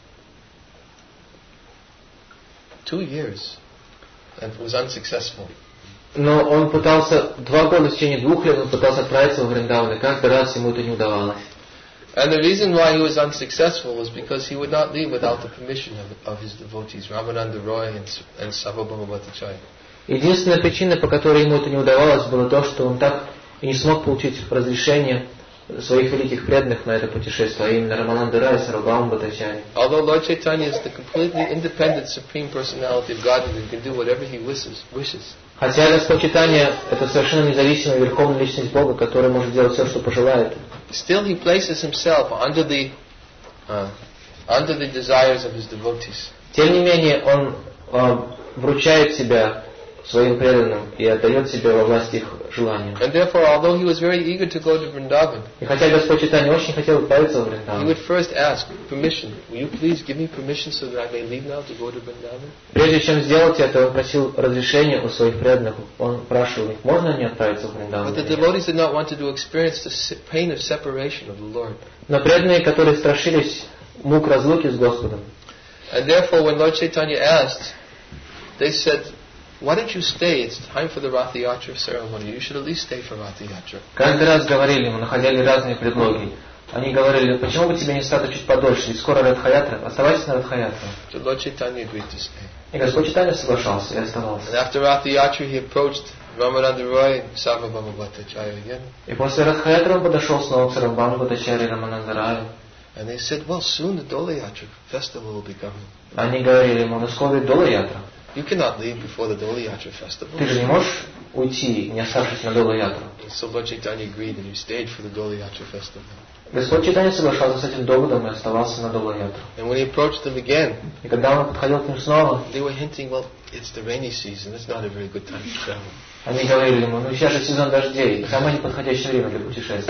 two years and was unsuccessful. Но он пытался, два года, в течение двух лет он пытался отправиться во Вриндаван, и каждый раз ему это не удавалось. And the reason why he was unsuccessful was because he would not leave without the permission of, of his devotees, Ramananda Roy and, and Sarvabhauma Bhattacharya. Единственная причина, по которой ему это не удавалось, было то, что он так и не смог получить разрешение своих великих преданных на это путешествие, а именно Рамананда Рай и Сарвабхаума Бхаттачарья. Although Lord Chaitanya is the completely independent Supreme Personality of Godhead and can do whatever he wishes, wishes. Хотя Господь Чайтанья — это совершенно независимая Верховная Личность Бога, который может делать все, что пожелает. Still he places himself under the, uh, under the desires of his devotees. Тем не менее, он э, вручает себя своим преданным и отдает себя во власть их желаниям. And therefore, although he was very eager to go to Vrindavan, И хотя Господь Чайтанья очень хотел отправиться в he Вриндаван, would first ask permission. Will you please give me permission so that I may leave now to go to Vrindavan? прежде чем сделать это, он просил разрешения у своих преданных. Он спрашивал их, можно мне отправиться в Вриндаван? But the devotees did not want to experience the se- pain of separation of the Lord. Но преданные, которые страшились мук разлуки с Господом, And therefore, when Lord Chaitanya asked, they said, why don't you stay? It's time for the Ratha Yatra ceremony. You should at least stay for Ratha Yatra. каждый раз говорили ему, находили разные предлоги. Они говорили, почему бы тебе не стать чуть подольше, ведь скоро Радха-ятра, оставайся на Радха-ятре. So Lord Chaitanya agreed to stay. И Господь Чайтанья соглашался и оставался. And after Ratha Yatra, he approached Ramananda Roy and Sarvabhauma Bhattacharya again. И после Радха-ятры он подошел снова к Сарвабхаума Бхаттачарье и Рамананда Раю. And they said, well, soon the Dola Yatra festival will be coming. Они говорили ему, ну скоро Дола-ятра. You cannot leave before the Dola Yatra festival. Ты же не можешь уйти, не оставшись на Дола-ятру. And so Lord Chaitanya agreed and he stayed for the Dola Yatra festival. Господь Чайтанья соглашался с этим доводом и оставался на Дола-ятру. And when he approached them again, И когда он подходил к ним снова, they were hinting, well, it's the rainy season. It's not a very good time to travel. они говорили ему, ну сейчас же сезон дождей, самое неподходящее время для путешествия.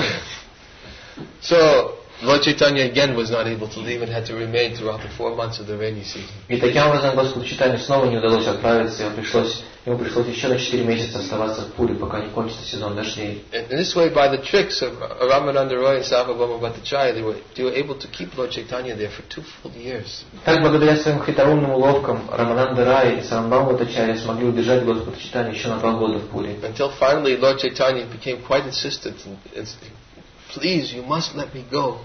So Lord Chaitanya again was not able to leave and had to remain throughout the four months of the rainy season. И таким образом Господу Чайтанье снова не удалось отправиться, и пришлось, ему пришлось еще на четыре месяца оставаться в Пури, пока не кончится сезон дождей. And in this way, by the tricks of Ramananda Roy and Sarvabhauma Bhattacharya, they were, they were able to keep Lord Chaitanya there for two full years. Так, благодаря своим хитроумным уловкам, Рамананда Рай и Сарвабхаума Бхаттачарья смогли удержать Господа Чайтанья еще на два года в Пури. Until finally Lord Chaitanya became quite insistent and, and please, you must let me go. В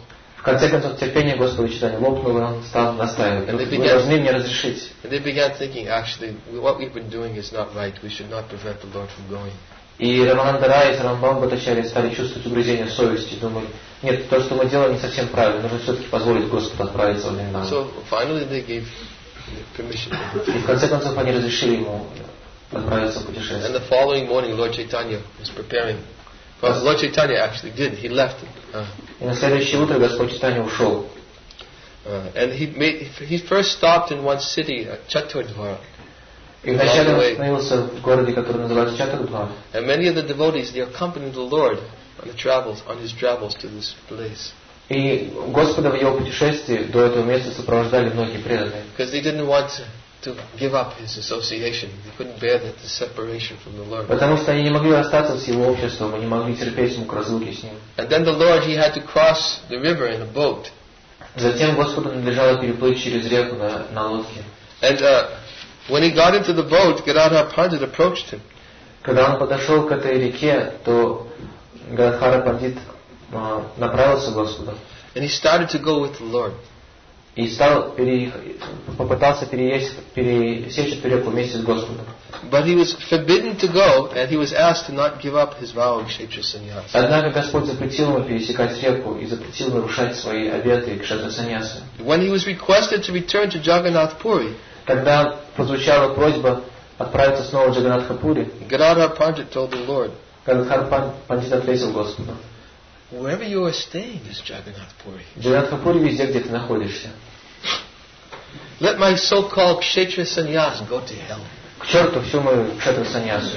В конце концов, терпение Господа Чайтаньи лопнуло, и он стал настаивать. And they Вы began- должны мне разрешить. And they began thinking, actually, what we've been doing is not right. We should not prevent the Lord from going. И Рамананда Рай и Рамбам Бхаттачарья стали чувствовать угрызение совести. Думали, нет, то, что мы делаем, не совсем правильно. Нужно все-таки позволить Господу отправиться в Вриндаван. So finally they gave permission. И в конце концов они разрешили ему отправиться в And путешествие. the following morning, Lord Chaitanya was preparing. Well, Lord Chaitanya actually did. He left. Uh, И на следующее утро Господь Чайтанья ушел. uh, and he made. He first stopped in one city, uh, Chaturdvara. И вначале он остановился в городе, который называется Чатурдвар. And many of the devotees, they accompanied the Lord on the travels, on his travels to this place, И Господа в его путешествии до этого места сопровождали многие преданные. because they didn't want to, to give up his association. They couldn't bear that the separation from the Lord. Потому что они не могли расстаться с его обществом, они не могли терпеть мук разлуки с ним. And then the Lord, he had to cross the river in a boat. Затем Господу надлежало переплыть через реку на, на лодке. And uh, when he got into the boat, Gadadhar Pandit approached him. Когда он подошел к этой реке, то Гададхара Пандит а, направился к Господу And he started to go with the Lord. и стал переехать, попытался переесть, пересечь эту реку вместе с Господом. But he was forbidden to go, and he was asked to not give up his vow of Kshetra Sannyasa. Однако Господь запретил ему пересекать реку и запретил нарушать свои обеты кшетра саньясы. When he was requested to return to Jagannath Puri, Когда прозвучала просьба отправиться снова в Джаганатхапури, Gadadhar Pandit told the Lord, Гададхар Пан- Пандит ответил Господу: wherever you are staying is Jagannath Puri. в Джаганатхапуре везде, где ты находишься. Let my so-called Kshetra Sannyas go to hell. К черту всю мою кшетра саньясу.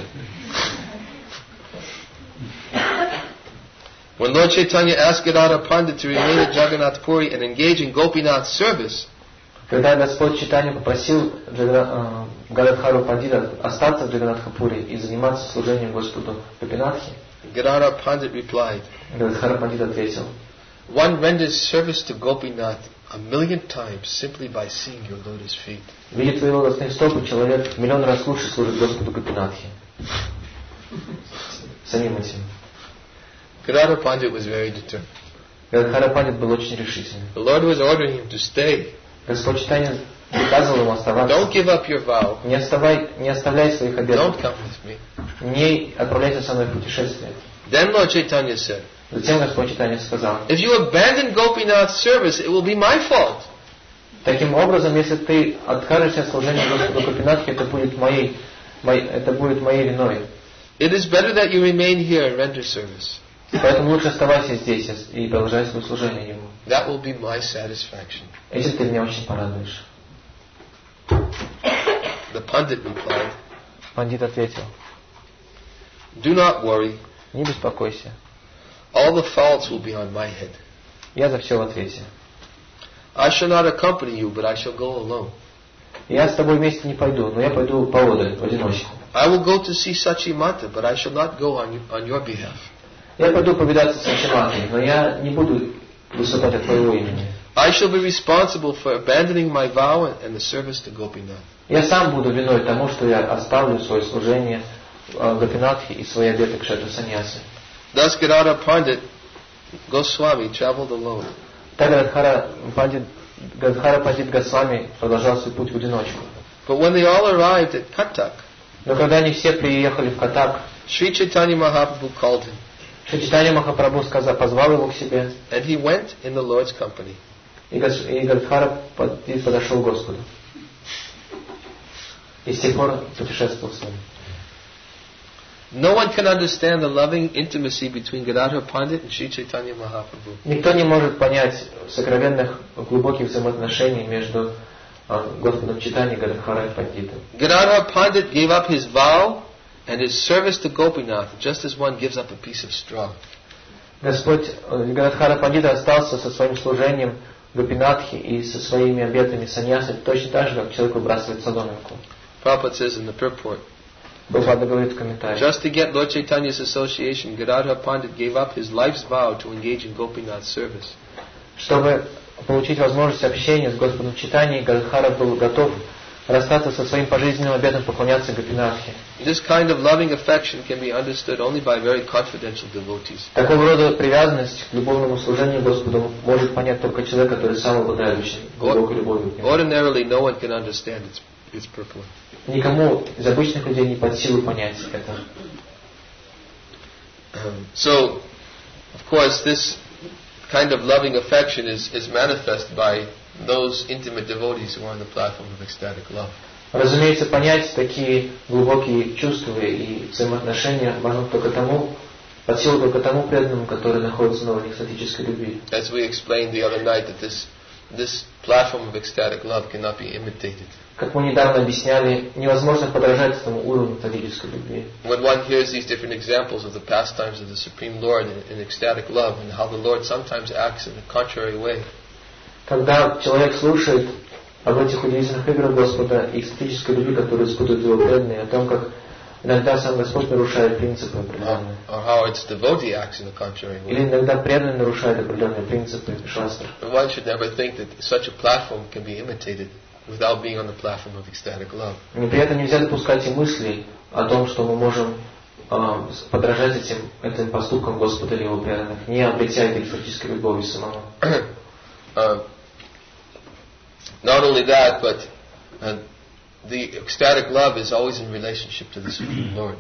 When Lord Chaitanya asked Gadadhar Pandit to remain at Jagannath Puri and engage in Gopinath service, Когда Господь Чайтанья попросил Джагана- э, Гададхару Пандита остаться в Джаганатхапуре и заниматься служением Господу Гопинатхи, Gadadhar Pandit replied, Гададхара Пандит ответил: one renders service to Gopinath a million times simply by seeing your lotus feet. видя твои лотосные стопы, человек в миллион раз лучше служит Господу Гопинатхи. Самим этим. Gadadhar Pandit was very determined. Гададхара Пандит был очень решительным. The Lord was ordering him to stay. Господь Чайтанья приказывал ему оставаться. Don't give up your vow. Не, оставай, не оставляй своих обетов. Don't come with me. Не отправляйся со мной в путешествие. Then Lord Chaitanya said, Затем Господь Чайтанья сказал: if you abandon Gopinath's service, it will be my fault. таким образом, если ты откажешься от служения Господу Гопинатхи, это будет моей, моей, это будет моей виной. It is better that you remain here and render service. Поэтому лучше оставайся здесь и продолжай свое служение Ему. That will be my satisfaction. Этим ты меня очень порадуешь. The Pandit replied, Пандит ответил: do not worry. не беспокойся, All the faults will be on my head. я за все в ответе. I shall not accompany you, but I shall go alone. Я с тобой вместе не пойду, но я пойду поодаль, в одиночку. I will go to see Sachimata, but I shall not go on, on your behalf. Я пойду повидаться с Ачиматой, но я не буду выступать от твоего имени. I shall be responsible for abandoning my vow and the service to Gopinath. Я сам буду виной тому, что я оставлю свое служение Гопинатхи и свои обеты кшетра саньясы. Thus Gadadhar Pandit Goswami traveled alone. Так Гададхара Пандит, Гададхара Пандит Госвами продолжал свой путь в одиночку. But when they all arrived at Katak, Но когда они все приехали в Катак, Sri Chaitanya Mahaprabhu called him, Шри Чайтанья Махапрабху сказал, позвал его к себе, and he went in the Lord's company. и Гададхара Пандит подошел к Господу. И с тех пор путешествовал с ним. No one can understand the loving intimacy between Gadadhar Pandit and Sri Chaitanya Mahaprabhu. Никто не может понять сокровенных, глубоких взаимоотношений между Господом Чайтаньей и Гададхарой Пандитом. Gadadhar Pandit gave up his vow and his service to Gopinath, just as one gives up a piece of straw. Господь Гададхара Пандита остался со своим служением Гопинатхи и со своими обетами саньясы точно так же, как человек выбрасывает соломинку. Prabhupada says in the purport, Прабхупада говорит в комментариях: just to get Lord Chaitanya's association, Gadadhar Pandit gave up his life's vow to engage in Gopinath's service. чтобы получить возможность общения с Господом Чайтаньей, Гададхара был готов расстаться со своим пожизненным обетом поклоняться Гопинатхе. This kind of loving affection can be understood only by very confidential devotees. Такого рода привязанность к любовному служению Господу может понять только человек, который сам обладает очень глубокой любовью к Нему. Ordinarily, no one can understand its, its purport. Никому из обычных людей не под силу понять это. Um, so, of course, this kind of loving affection is, is manifest by those intimate devotees who are on the platform of ecstatic love. Разумеется, понять такие глубокие чувства и взаимоотношения можно только тому, под силу только тому преданному, который находится на уровне экстатической любви. As we explained the other night, that this this platform of ecstatic love cannot be imitated. Как мы недавно объясняли, невозможно подражать этому уровню экстатической любви. When one hears these different examples of the pastimes of the Supreme Lord in, in ecstatic love, and how the Lord sometimes acts in a contrary way, когда человек слушает об этих удивительных играх Господа и экстатической любви, которую испытывают его преданные, о том, как иногда сам Господь нарушает принципы определенные. or how its devotee acts in a contrary way, Или иногда преданный нарушает определенные принципы шастр. one should never think that such a platform can be imitated without being on the platform of ecstatic love. Но при этом нельзя допускать и мысли о том, что мы можем э, подражать этим, этим поступкам Господа или Его преданных, не обретя этой экстатической любови самому. uh, not only that, but uh, the ecstatic love is always in relationship to the Supreme Lord.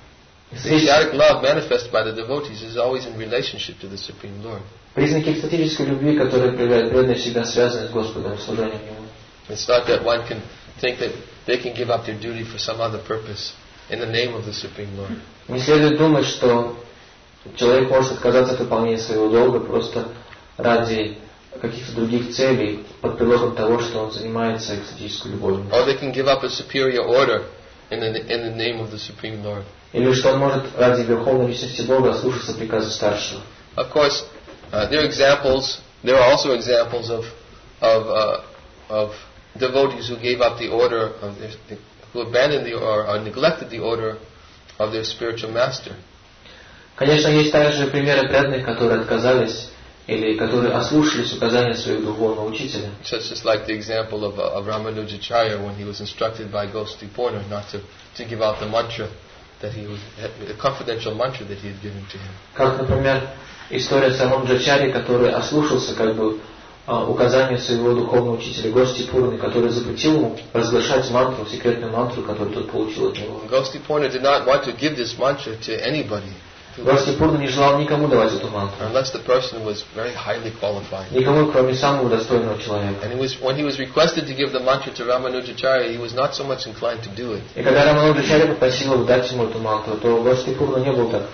The ecstatic love manifested by the devotees is always in relationship to the Supreme Lord. Признаки экстатической любви, которые проявляют преданные, всегда связаны с Господом, служением Ему. It's not that one can think that they can give up their duty for some other purpose in the name of the Supreme Lord. Не следует думать, что человек может отказаться от выполнения своего долга просто ради каких-то других целей, под предлогом того, что он занимается экстатической любовью. Or they can give up a superior order in the, in the name of the Supreme Lord. Или что он может ради верховной личности Бога ослушаться приказа старшего. Of course, uh, there are examples. There are also examples of of uh, of devotees who gave up the order of their, who abandoned the or, or neglected the order of their spiritual master. Конечно, есть также примеры преданных, которые отказались или которые ослушались указания своего духовного учителя. Such as like the example of, uh, of Ramanujacharya when he was instructed by Goswami Purna not to, to give out the mantra that he was, a confidential mantra that he had given to him. Как, например, история с Рамануджачарьей, который ослушался как бы указания своего духовного учителя Гости Пурны, который запретил ему разглашать мантру, секретную мантру, которую тот получил от него. Goswami Purna did not want to give this mantra to anybody. Гости Пурна не желал никому давать эту мантру. Unless the person was very highly qualified. Никому, кроме самого достойного человека. And it was, when he was requested to give the mantra to Ramanujacharya, he was not so much inclined to do it. И когда Рамануджачарья попросил его дать ему эту мантру, то Гости Пурна не был так,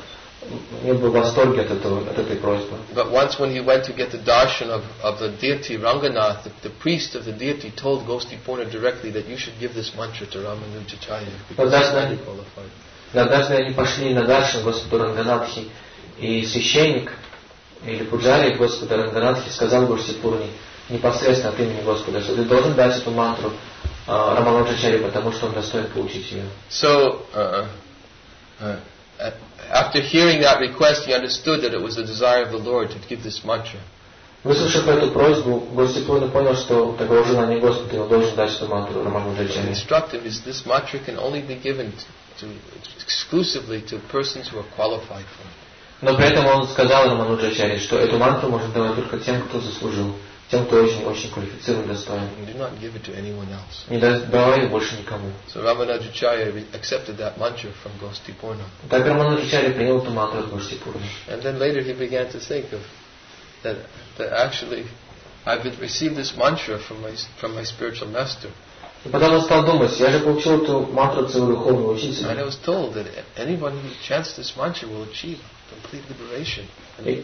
не был в восторге от, этого, от этой просьбы. But once when he went to get the darshan of, of the deity Ranganath, the, the priest of the deity told Goswami Purna directly that you should give this mantra to Ramanujacharya because he's highly qualified. Однажды они пошли на даршан Господу Ранганатхи, и священник или пуджари Господа Ранганатхи сказал Гости Пурни непосредственно от имени Господа, что ты должен дать эту мантру uh, Рамануджачарье, потому что он достоин получить ее. So, uh, uh, after hearing that request, he understood that it was the desire of the Lord to give this mantra. Выслушав эту просьбу, Гости Пурни понял, что такое желание Господа, и он должен дать эту мантру Рамануджачарье. Instructive is this mantra can only be given to, exclusively to persons who are qualified for it. Но при этом он сказал Рамануджачарье, что эту мантру можно давать только тем, кто заслужил, тем, кто очень-очень квалифицирован и достоин. Do not give it to anyone else. Не давай больше никому. So Ramanujacharya accepted that mantra from Goswami Purna. Так Рамануджачарья принял эту мантру от Гости Пурни. And then later he began to think of that, that actually I've received this mantra from my from my spiritual master. И потом он стал думать, я же получил эту мантру от своего духовного учителя. And I was told that anyone who chants this mantra will achieve complete liberation. И,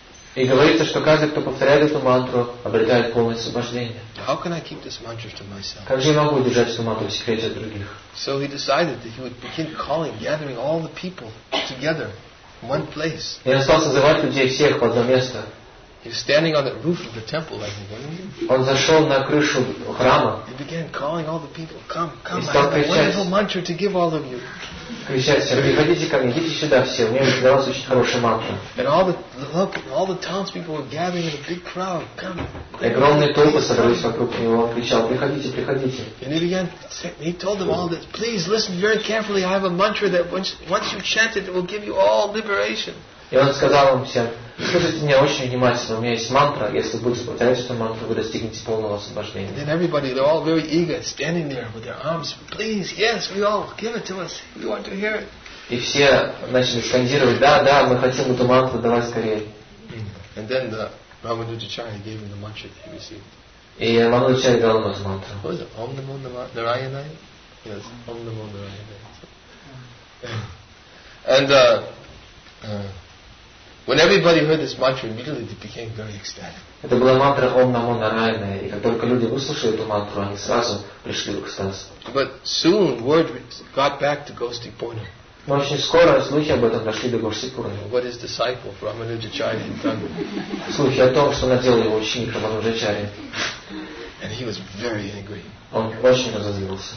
и говорится, что каждый, кто повторяет эту мантру, обретает полное освобождение. How can I keep this mantra to myself? Как же я могу держать эту мантру в секрете от других? So he decided that he would begin calling, gathering all the people together in one place. И он стал созывать людей всех в одно место. He was standing on the roof of the temple, I think, wasn't he? Он зашел на крышу храма He began calling all the people, come, come, И I стал have a кричать. wonderful mantra to give all of you. кричать всем: приходите ко мне, идите сюда все, у меня для вас очень хорошая мантра. And all the, look, all the townspeople were gathering in a big crowd, come. И огромные толпы собрались вокруг него, он кричал: приходите, приходите. And he began, he told them all this, please listen very carefully, I have a mantra that once, once you chant it, it will give you all liberation. И он сказал им всем: слушайте меня очень внимательно, у меня есть мантра, если вы будете повторять эту мантру, вы достигнете полного освобождения. And then everybody, they're all very eager, standing there with their arms, please, yes, we all, give it to us, we want to hear it. И все начали скандировать: да, да, мы хотим эту мантру, давай скорее. And then the Ramanujacharya gave him the mantra that he received. И Рамануджачарья дал ему эту мантру. What was it? Om Namo Narayanaya? Yes, Om Namo Narayanaya. And uh, uh, when everybody heard this mantra, immediately they became very ecstatic. Это была мантра Ом Намо Нараяна, и как только люди услышали эту мантру, они сразу пришли в экстаз. But soon word got back to Gostipurna. Но очень скоро слухи об этом дошли до Гостипурны. What his disciple Ramanujacharya had done. Слухи о том, что наделал его ученик Рамануджачарья. And he was very angry. Он очень разозлился.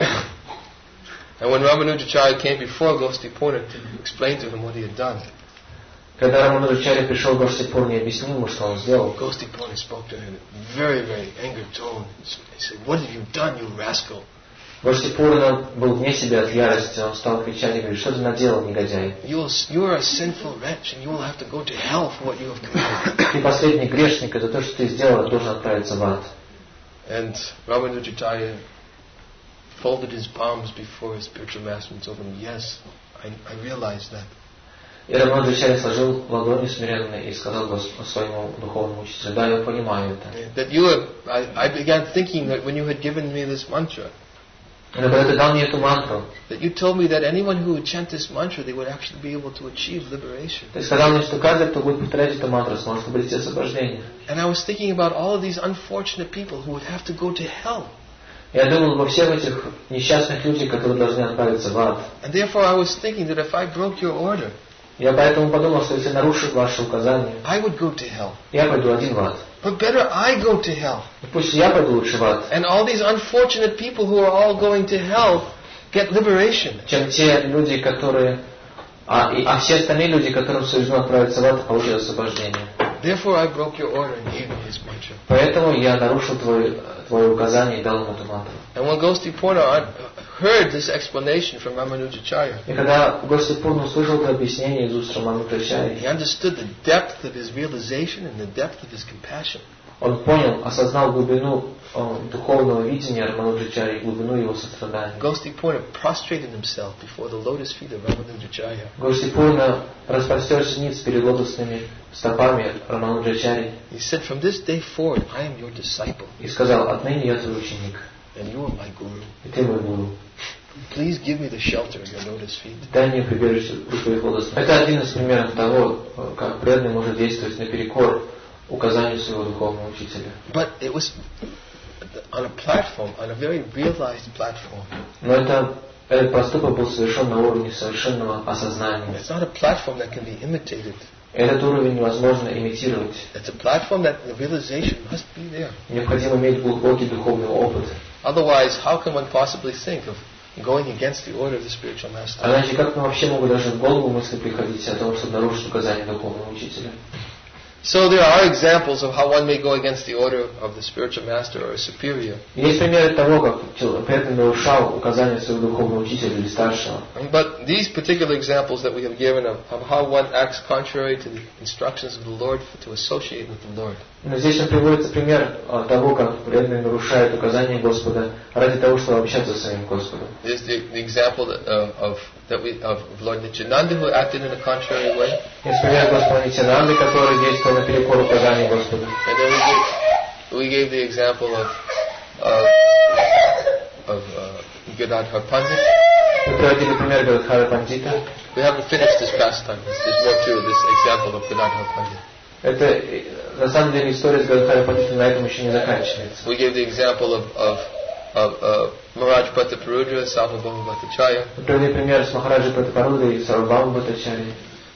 And when Ramanujacharya came before Gostipurna to explain to him what he had done, Когда Рамануджачарья пришел в Гостипурну и объяснил ему, что он сделал, Gostipurna spoke to him in a very, very angry tone. He said, what have you done, you rascal? Гостипурна был вне себя от ярости, он стал кричать и говорить: что ты наделал, негодяй? You're, you're a sinful wretch and you will have to go to hell for what you have committed. Ты последний грешник, и за то, что ты сделал, должен отправиться в ад. And Ramanujacharya folded his palms before his spiritual master and told him, yes, I, I realize that. И Рамануджачарья сложил ладони смиренно и сказал своему духовному учителю: да, я понимаю это. That you have, I, I began thinking that when you had given me this mantra, Но когда ты дал мне эту мантру, that you told me that anyone who would chant this mantra, they would actually be able to achieve liberation. ты сказал мне, что каждый, кто будет повторять эту мантру, сможет обрести освобождение. And I was thinking about all of these unfortunate people who would have to go to hell. Я думал во всех этих несчастных людях, которые должны отправиться в ад. And therefore I was thinking that if I broke your order, Я поэтому подумал, что если нарушу ваши указания, I would go to hell. я пойду один в ад. But better I go to hell. И пусть я пойду лучше в ад, And all these unfortunate people who are all going to hell get liberation. чем те люди, которые... А, и, а все остальные люди, которым суждено отправиться в ад, получат освобождение. Therefore I broke your order and gave you his mantra. Поэтому я нарушил твое, твое указание и дал ему эту мантру. And when Gostipurna heard this explanation from Ramanujacharya, И когда Гостипурна услышал это объяснение из уст Рамануджачарьи, he understood the depth of his realization and the depth of his compassion. он понял, осознал глубину э, духовного видения Рамануджачарьи, глубину его сострадания. Gostipurna prostrated himself before the lotus feet of Ramanujacharya. Гостипурна распростерся ниц перед лотосными стопами Рамануджачарьи He said, from this day forward, I am your disciple, и сказал: отныне я твой ученик, and you are my guru. и ты мой гуру. Please give me the shelter of your lotus feet. Дай мне прибежище у твоих лотосных. Это один из примеров того, как преданный может действовать наперекор указанию своего духовного учителя. But it was on a platform, on a very realized platform. Но это, этот поступок был совершен на уровне совершенного осознания. It's not a platform that can be imitated. Этот уровень невозможно имитировать. It's a platform that the realization must be there. Необходимо иметь глубокий духовный опыт. Otherwise, how can one possibly think of going against the order of the spiritual master? А иначе как нам вообще могут даже в голову мысли приходить о том, чтобы нарушить указания духовного учителя? So there are examples of how one may go against the order of the spiritual master or a superior. Есть примеры того, как преданный нарушал указания своего духовного учителя или старшего. But these particular examples that we have given of, of how one acts contrary to the instructions of the Lord to associate with the Lord. Но здесь приводится пример того, как преданный нарушает указания Господа ради того, чтобы общаться с самим Господом. There's the, the example that, uh, of that we of Lord Nityananda who acted in a contrary way. Есть пример Господа Нитянанды, который действовал наперекор указаний Господа. And then we gave, we gave the example of of, of uh, Gadadhar Pandit. Мы приводили пример Гададхара Пандита. We haven't finished this pastime. There's, there's more to this example of Gadadhar Pandit. Это, на самом деле, история с Гададхара Пандитом на этом еще не заканчивается. We gave the example of of of uh, Maharaj Prataparudra, Sarvabhauma Bhattacharya. Мы привели пример с Махараджей Пратапарудрой и Сарвабхаума Бхаттачарьей.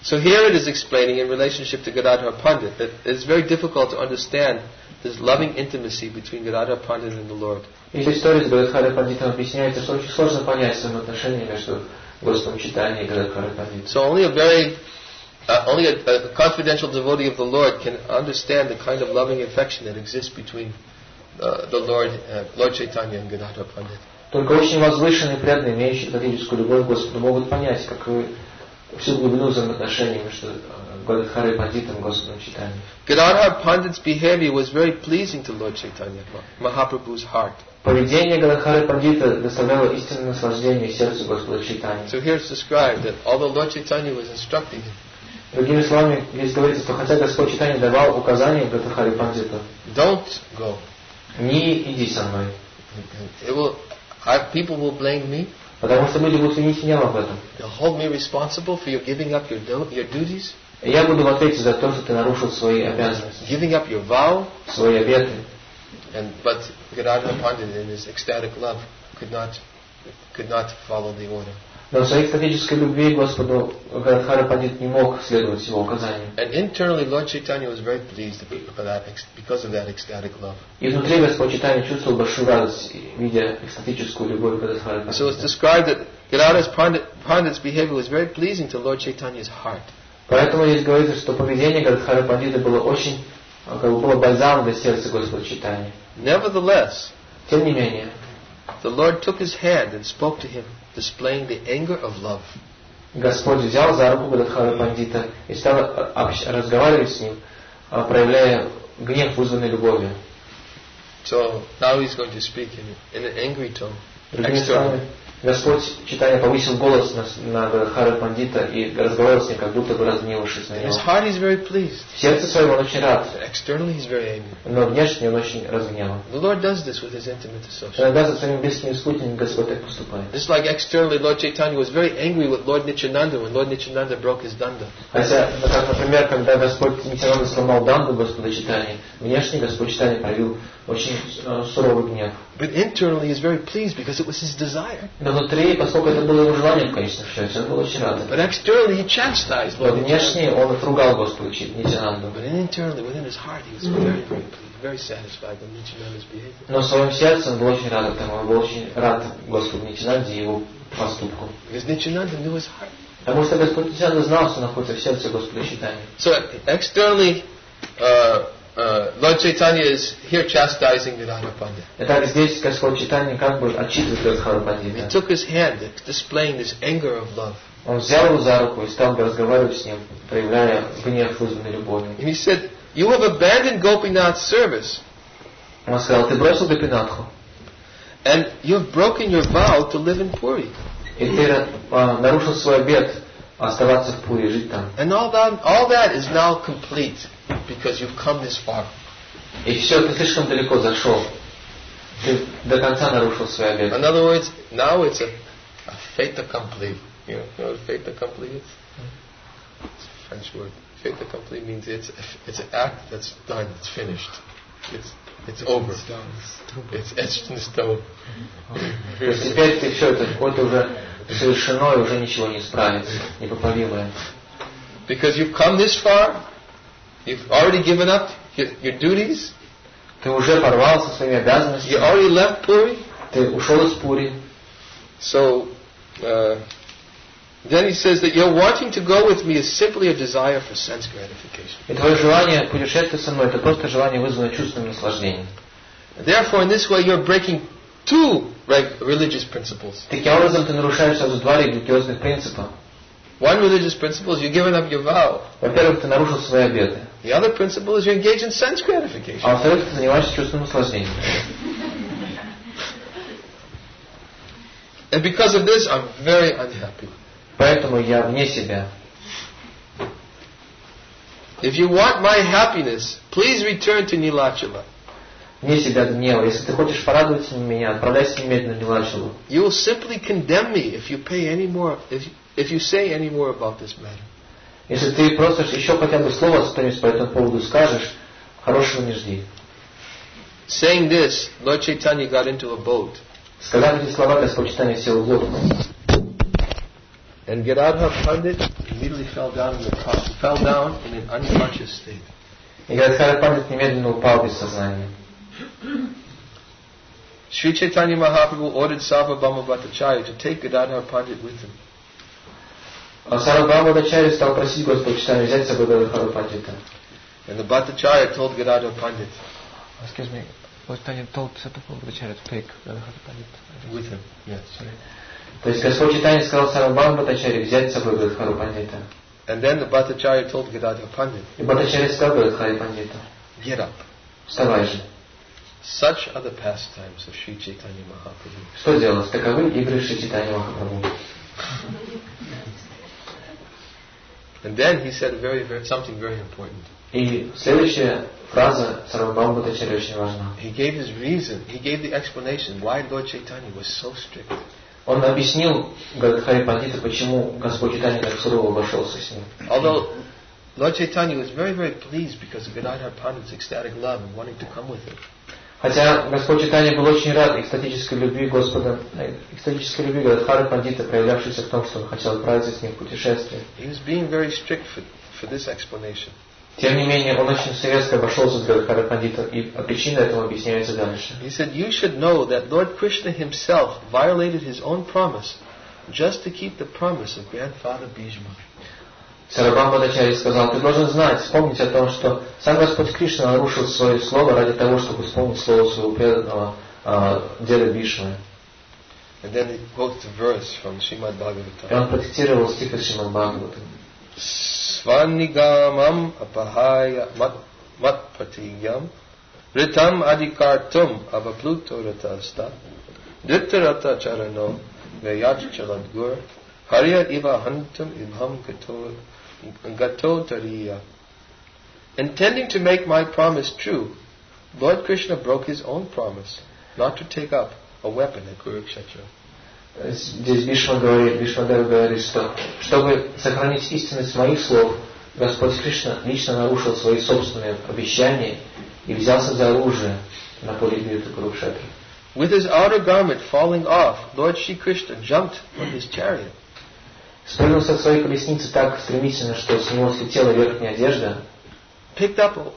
So here it is explaining in relationship to Gadadhar Pandit that it's very difficult to understand this loving intimacy between Gadadhar Pandit and the Lord. И в истории с Гададхарой Пандитом объясняется, что очень сложно понять взаимоотношения между Господом Чайтаньей и Гададхарой Пандитом. So only a very, uh, only a, a confidential devotee of the Lord can understand the kind of loving affection that exists between uh, the Lord, uh, Lord Chaitanya and Gadadhar Pandit. Только очень возвышенные преданные, имеющие экстатическую любовь к Господу, могут понять, какую всю глубину взаимоотношений между Гададхарой Пандитом и Господом Чайтаньей. Gadadhar Pandit's behavior was very pleasing to Lord Chaitanya, Mahaprabhu's heart. Поведение Гададхары Пандита доставляло истинное наслаждение сердцу Господа Чайтаньи. So here it's described that although Lord Chaitanya was instructing him, другими словами, здесь говорится, что хотя Господь Чайтанья давал указания Гададхаре Пандиту, don't go. Не иди со мной. It will, I, people will blame me. Потому что люди будут винить меня об этом. They'll hold me responsible for your giving up your, your duties. Я буду в ответе за то, что ты нарушил свои обязанности, giving up your vow. Свои обеты. And but Gadadhar Pandit in his ecstatic love could not could not follow the order. Но в своей экстатической любви Господу Гададхара Пандит не мог следовать его указаниям. And internally, Lord Chaitanya was very pleased for that, because of that ecstatic love. И внутри Господь Чайтанья чувствовал большую радость, видя экстатическую любовь Гададхара Пандита. So it's described that Gadadhar Pandit, Pandit's behavior was very pleasing to Lord Chaitanya's heart. Поэтому здесь говорится, что поведение Гададхара Пандита было очень, как бы было бальзамом для сердца Господа Чайтаньи. Nevertheless, тем не менее, the Lord took his hand and spoke to him, displaying the anger of love. Господь взял за руку Гададхара Пандита и стал разговаривать с ним, проявляя гнев, вызванный любовью. So now he's going to speak in, in an angry tone. Другими словами, Господь Чайтанья повысил голос на, на Гададхара Пандита и разговаривал с ним, как будто бы разгневавшись на In него. his heart he's very pleased. В сердце своем он очень рад. Externally he's very angry. Но внешне он очень разгневан. The Lord does this with his intimate associates. Иногда со своими близкими спутниками Господь так поступает. Just like externally Lord Chaitanya was very angry with Lord Nityananda when Lord Nityananda broke his danda. Хотя, как, например, когда Господь Нитянанда сломал данду Господа Чайтаньи, внешне Господь Чайтанья проявил очень э, суровый гнев. But internally he's very pleased because it was his desire. Но внутри, поскольку это было его желанием в конечном счете, он был очень рад. But externally he chastised Но Lord внешне он отругал Господа Нитянанду. But internally, within his heart, he was very, very pleased, very satisfied with Nityananda's behavior. Но в своем сердце он был очень рад этому, он был очень рад Господу Нитянанде и его поступку. Because Nityananda knew his heart. Потому что Господь Нитянанда знал, что находится в сердце Господа Чайтаньи. So externally, uh, uh, Lord Chaitanya is here chastising Gadadhar Pandit. Итак, здесь Господь Чайтанья как бы отчитывает Гададхара Пандита. He took his hand, displaying this anger of love. Он взял его за руку и стал разговаривать с ним, проявляя гнев, вызванный любовью. And he said, "You have abandoned Gopinath's service." Он сказал: ты бросил Гопинатху, and you have broken your vow to live in Puri. И ты а, нарушил свой обет оставаться в Пури, жить там. And all that, all that is now complete because you've come this far. И все, ты слишком далеко зашел. Ты до конца нарушил свой обет. In other words, now it's a, a fait accompli. You know, you know what fait accompli is? It's a French word. Fait accompli means it's it's an act that's done, it's finished. It's it's over. It's etched in stone. То есть теперь ты все, это это уже совершено, и уже ничего не исправится, непоправимое. Because you've come this far, you've already given up your, your duties. Ты уже порвал со своими обязанностями. You already left Puri. Ты ушел из Пури. So, uh, then he says that your wanting to go with me is simply a desire for sense gratification. И твое желание путешествовать со мной, это просто желание, вызванное чувственным наслаждением. Therefore, in this way, you're breaking two religious principles. Таким образом, ты нарушаешь сразу два религиозных принципа. One religious principle is you're giving up your vow. Во-первых, ты нарушил свои обеты. The other principle is you're engaged in sense gratification. А во-вторых, ты занимаешься чувственным наслаждением. And because of this, I'm very unhappy. Поэтому я вне себя. If you want my happiness, please return to Nilachala. Вне себя гнева. Если ты хочешь порадовать меня, отправляйся немедленно в Нилачалу. You will simply condemn me if you pay any more, if if you say any more about this matter. Если ты просто еще хотя бы слово что-нибудь по этому поводу скажешь, хорошего не жди. Saying this, Lord Chaitanya got into a boat. Сказав эти слова, Господь Чайтанья сел в лодку. And Gadadhar Pandit immediately fell down in the fell down in an unconscious state. И Гададхар Пандит немедленно упал без сознания. Sri Chaitanya Mahaprabhu ordered Sarvabhauma Bhattacharya to take Gadadhar Pandit with him. А Сарвабхаума Бхаттачарья стал просить Господа Чайтанью взять с собой Гададхара Пандита. And the Bhattacharya told Gadadhar Pandit, Excuse me, Chaitanya told Sarvabhauma Bhattacharya to take Gadadhara Pandit with him. Yes. То есть Господь Чайтанья сказал Сарвабхаума Бхаттачарье взять с собой Гададхара Пандита. And then the Bhattacharya told Gadadhar Pandit, И Бхаттачарья сказал Гададхаре Пандиту, get up. вставай же. Such are the pastimes of Sri Chaitanya Mahaprabhu. Что делать? Таковы игры Шри Чайтаньи Махапрабху. And then he said very, very, something very important. И следующая фраза Сарвабхаума Бхаттачарьи очень важна. He gave his reason, he gave the explanation why Lord Chaitanya was so strict. Он объяснил Гададхаре Пандиту, почему Господь Чайтанья так сурово обошелся с ним. Although Lord Chaitanya was very, very pleased because of Gadadhar Pandit's ecstatic love and wanting to come with him. Хотя Господь Чайтанья был очень рад экстатической любви Господа, экстатической любви Гададхары Пандита, проявлявшейся в том, что он хотел отправиться с ним в путешествие. He was being very strict for, for this explanation. Тем не менее, он очень резко обошелся с Гададхарой Пандитом, и причина этому объясняется дальше. He said, you should know that Lord Krishna himself violated his own promise just to keep the promise of grandfather Bhishma. Сарвабхаума Бхаттачарья сказал, ты должен знать, вспомнить о том, что сам Господь Кришна нарушил свое слово ради того, чтобы исполнить слово своего преданного э, деда Бхишмы. And then he quotes the verse from Srimad Bhagavatam. И он процитировал стих из Шримад Бхагаватам. Svanigamam apahaya matpatiyam ritam adikartum avapluto ratasta dittarata charano vayach chaladgur harya iva hantam ibham gato gato tariya. Intending to make my promise true, Lord Krishna broke his own promise not to take up a weapon at Kurukshetra. Здесь Бхишма говорит, Бхишмадев говорит, что чтобы сохранить истинность моих слов, Господь Кришна лично нарушил свои собственные обещания и взялся за оружие на поле битвы Курукшетра. With his outer garment falling off, Lord Shri Krishna jumped from his chariot. Спрыгнул со своей колесницы так стремительно, что с него слетела верхняя одежда. Picked up a,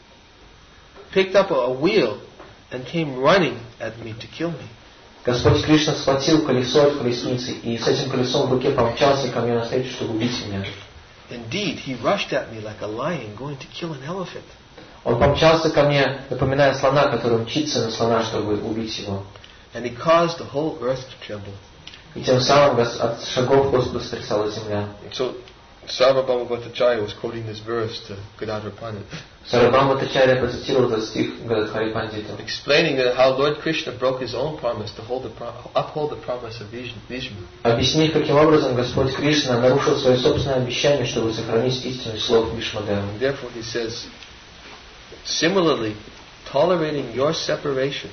picked up a wheel and came running at me to kill me. Господь Кришна схватил колесо от колесницы и с этим колесом в руке помчался ко мне навстречу, чтобы убить меня. Indeed, he rushed at me like a lion going to kill an elephant. Он помчался ко мне, напоминая слона, который мчится на слона, чтобы убить его. And he caused the whole earth to tremble. И тем самым от шагов Господа сотрясалась земля. So Sarvabhauma Bhattacharya was quoting this verse to Gadadhar Pandit, Сарвабхаума Бхаттачарья процитировал этот стих Гададхаре Пандиту, explaining that how Lord Krishna broke his own promise to hold the pro- uphold the promise of Bhishma. объяснив, каким образом Господь Кришна нарушил свое собственное обещание, чтобы сохранить истинность слов Бхишмадева. Therefore, he says, similarly, tolerating your separation,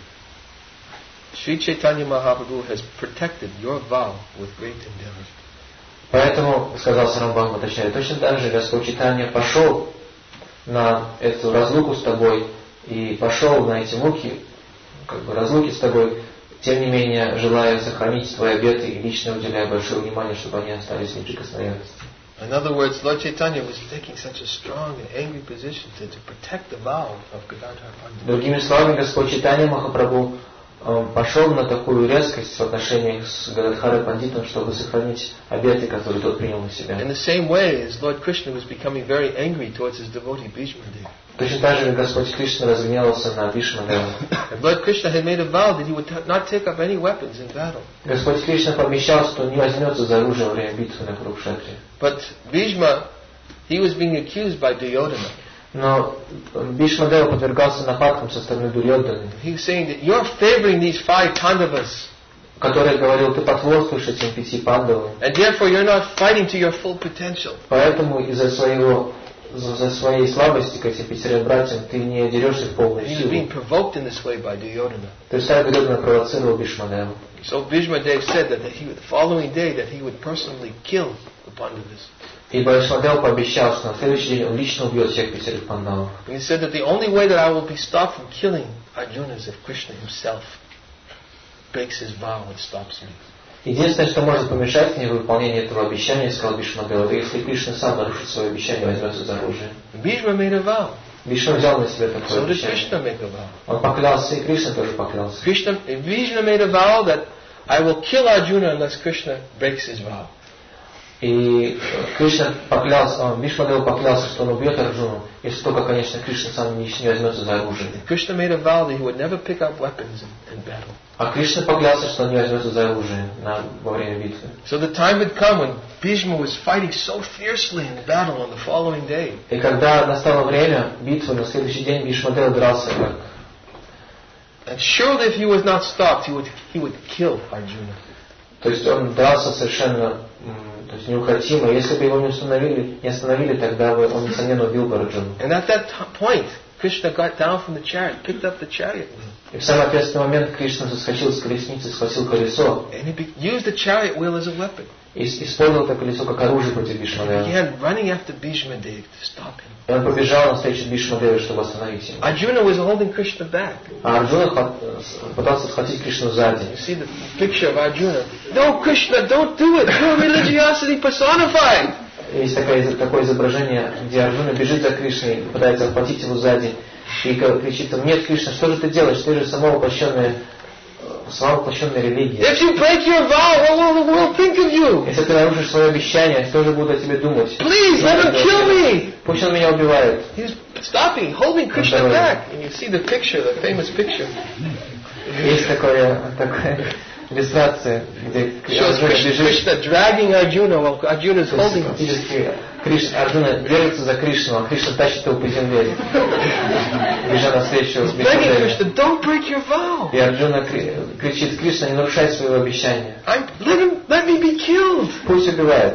Sri Chaitanya Mahaprabhu has protected your vow with great endeavor. Поэтому, сказал Сарвабхаума Бхаттачарья, точно так же Господь Чайтанья пошел на эту разлуку с тобой и пошел на эти муки, как бы разлуки с тобой, тем не менее, желая сохранить твои обеты и лично уделяя большое внимание, чтобы они остались в неприкосновенности. In other words, Lord Chaitanya was taking such a strong and angry position to, to protect the vow of Gadadhar Pandit. Другими словами, Господь Чайтанья Махапрабху пошел на такую резкость в отношениях с Гададхарой Пандитом, чтобы сохранить обеты, которые тот принял на себя. In the same way as Lord Krishna was becoming very angry towards his devotee Bhishmadev. Точно так же Господь Кришна разгневался на Бхишмадева. And Lord Krishna had made a vow that he would t- not take up any weapons in battle. Господь Кришна пообещал, что не возьмется за оружие во время битвы на Курукшетре. But Bhishma, he was being accused by Duryodhana. Но Бхишмадева подвергался нападкам со стороны Дурьодханы. He was saying that you're favoring these five Pandavas. Который говорил, ты потворствуешь этим пяти пандавам. And therefore you're not fighting to your full potential. Поэтому из-за своего за своей слабости к этим пятерым братьям ты не дерешься в полную He was силу. being provoked in this way by Duryodhana. То есть так Дурьодхана провоцировал Бхишмадеву. So Bhishmadev said that he, the following day that he would personally kill the Pandavas. И Бхишмадев пообещал, что на следующий день он лично убьет всех пятерых пандавов. And he said that the only way that I will be stopped from killing Arjuna is if Krishna himself breaks his vow and stops me. Единственное, что может помешать мне выполнению этого обещания, сказал Бишмадева, это если Кришна сам нарушит свое обещание, возьмется за оружие. Bhishma made a vow. Бишма взял на себя такое So did обещание. Krishna make a vow. Он поклялся, и Кришна тоже поклялся. Krishna, Bhishma made a vow that I will kill Arjuna unless Krishna breaks his vow. И Кришна поклялся, он, Бишмадева поклялся, что он убьет Арджуну, если только, конечно, Кришна сам не не возьмется за оружие. Krishna made a vow that he would never pick up weapons in, in battle. А Кришна поклялся, что он не возьмется за оружие на, во время битвы. So the time had come when Bhishma was fighting so fiercely in battle on the following day. И когда настало время битвы, на следующий день Бишмадева дрался как... And surely if he was not stopped, he would, he would kill Arjuna. То есть он дрался совершенно, м, то есть неукротимо. Если бы его не остановили, не остановили, тогда бы он, несомненно, убил бы Арджуну. And at that t- point, Krishna got down from the chariot, picked up the chariot, И в самый ответственный момент Кришна соскочил с колесницы, схватил колесо and he be- used the chariot wheel as a weapon. и с- использовал это колесо как оружие против He Бишмадева. began running after Bhishma Dev to stop him. И он побежал навстречу Бишмадеву, чтобы остановить его. Arjuna was holding Krishna back. А Арджуна хват- с- пытался схватить Кришну сзади. You see the picture of Arjuna. No, Krishna, don't do it. You're religiosity personified. Есть такое, такое изображение, где Арджуна бежит за Кришной, пытается охватить его сзади и кричит ему: нет, Кришна, что же ты делаешь? Ты же самовоплощенная, самовоплощенная религия. If you break your vow, what will the world think of you? Если ты нарушишь свое обещание, кто же будет о тебе думать? Please, let him kill me. Пусть он меня убивает. He's stopping, holding Krishna back. And you see the picture, the famous picture. Есть такое, такая иллюстрация, где Shows Арджуна Krishna, бежит. Krishna dragging Arjuna while Arjuna is То есть holding him. фактически Криш, Арджуна держится за Кришну, а Кришна тащит его по земле, бежа навстречу с Begging Бишмадевой. Krishna, don't break your vow. И Арджуна кри- кричит: Кришна, не нарушай своего обещания. I'm, let him, let me be killed. Пусть убивает.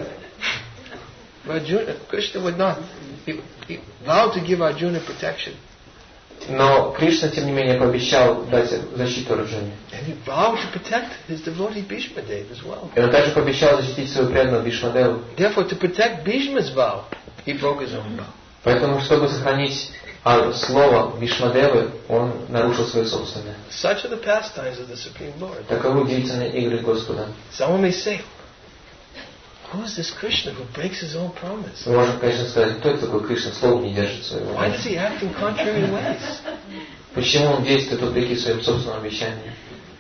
But Arjuna, Krishna would not. He, he vowed to give Arjuna protection. Но Кришна, тем не менее, пообещал дать защиту Арджуне. And he vowed to protect his devotee Bhishma Dev as well. И он также пообещал защитить свою преданную Бишмадеву. Therefore, to protect Bhishma's vow, he broke his own vow. Поэтому, чтобы сохранить а, слово Бишмадевы, он нарушил свое собственное. Such are the pastimes of the Supreme Lord. Таковы удивительные игры Господа. Someone may say, who is this Krishna who breaks his own promise? Мы можем, конечно, сказать, кто это такой Кришна, слово не держит своего. Why does he act in contrary ways? Почему он действует вопреки своим собственным обещаниям?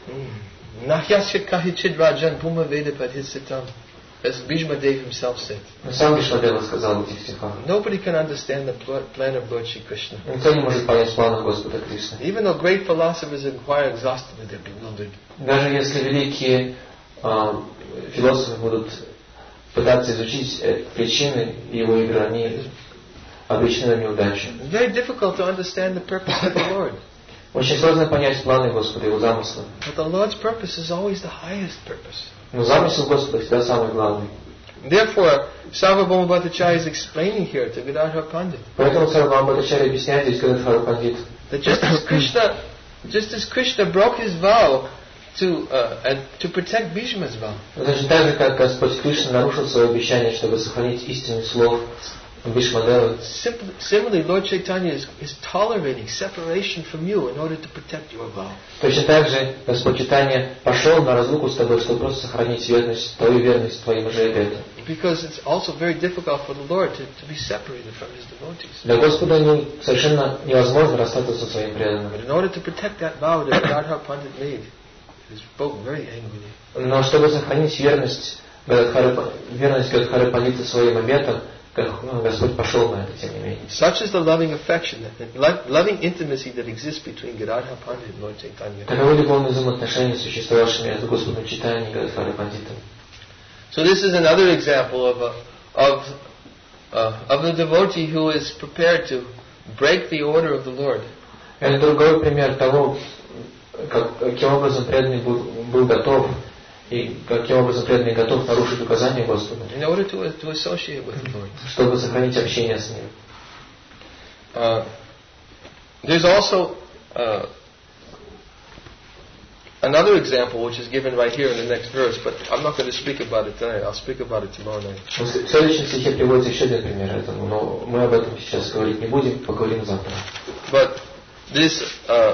Nahyasya kahichid rajan bhuma veda padhisitam. As Bhishma Dev himself said. Но сам Бишмадева сказал в этих стихах. Nobody can understand the pl- plan of Lord Shri Krishna. Никто не может понять планы Господа Кришны. Even though great philosophers inquire exhaustively, they're bewildered. Даже если великие э, философы будут пытаться изучить э, причины его игры, они обречены на неудачу. It's very difficult to understand the purpose of the Lord. Очень сложно понять планы Господа, его замыслы. But the Lord's purpose is always the highest purpose. Но замысел Господа всегда самый главный. Therefore, Sarvabhauma Bhattacharya is explaining here to Gadadhar Pandit Поэтому Сарвабхаума Бхаттачарья объясняет здесь Гададхара Пандит, that just as Krishna, just as Krishna broke his vow to uh, and to protect Bhishma's vow, точно так же, как Господь Кришна нарушил свое обещание, чтобы сохранить истинный слов Бишмадевы. Simply, similarly, Lord Chaitanya is, is tolerating separation from you in order to protect your vow. Точно так же Господь Чайтанья пошел на разлуку с тобой, чтобы просто сохранить верность, твою верность твоим же обетам. Because it's also very difficult for the Lord to, to be separated from His devotees. Для Господа не, совершенно невозможно расстаться со своим преданным. But in order to protect that vow that Gadadhar Pandit made, he spoke very angrily. Но чтобы сохранить верность Гададхары, верность Гададхары Пандита своим обетам, Господь пошел на это, тем не менее. Such is the loving affection, the lo- loving intimacy that exists between Gadadhar Pandit and Lord Chaitanya. Таковы любовные взаимоотношения, существовавшие между Господом Чайтаньей и Гададхарой Пандитом. So this is another example of a, of uh, of a devotee who is prepared to break the order of the Lord. Это другой пример того, как, каким образом преданный был, был готов и каким образом преданный готов нарушить указания Господа, In order to, to associate with the Lord. чтобы сохранить общение с Ним. Uh, there's also uh, another example which is given right here in the next verse, but I'm not going to speak about it tonight. I'll speak about it tomorrow night. В следующем стихе приводится еще один пример этому, но мы об этом сейчас говорить не будем, поговорим завтра. But this uh,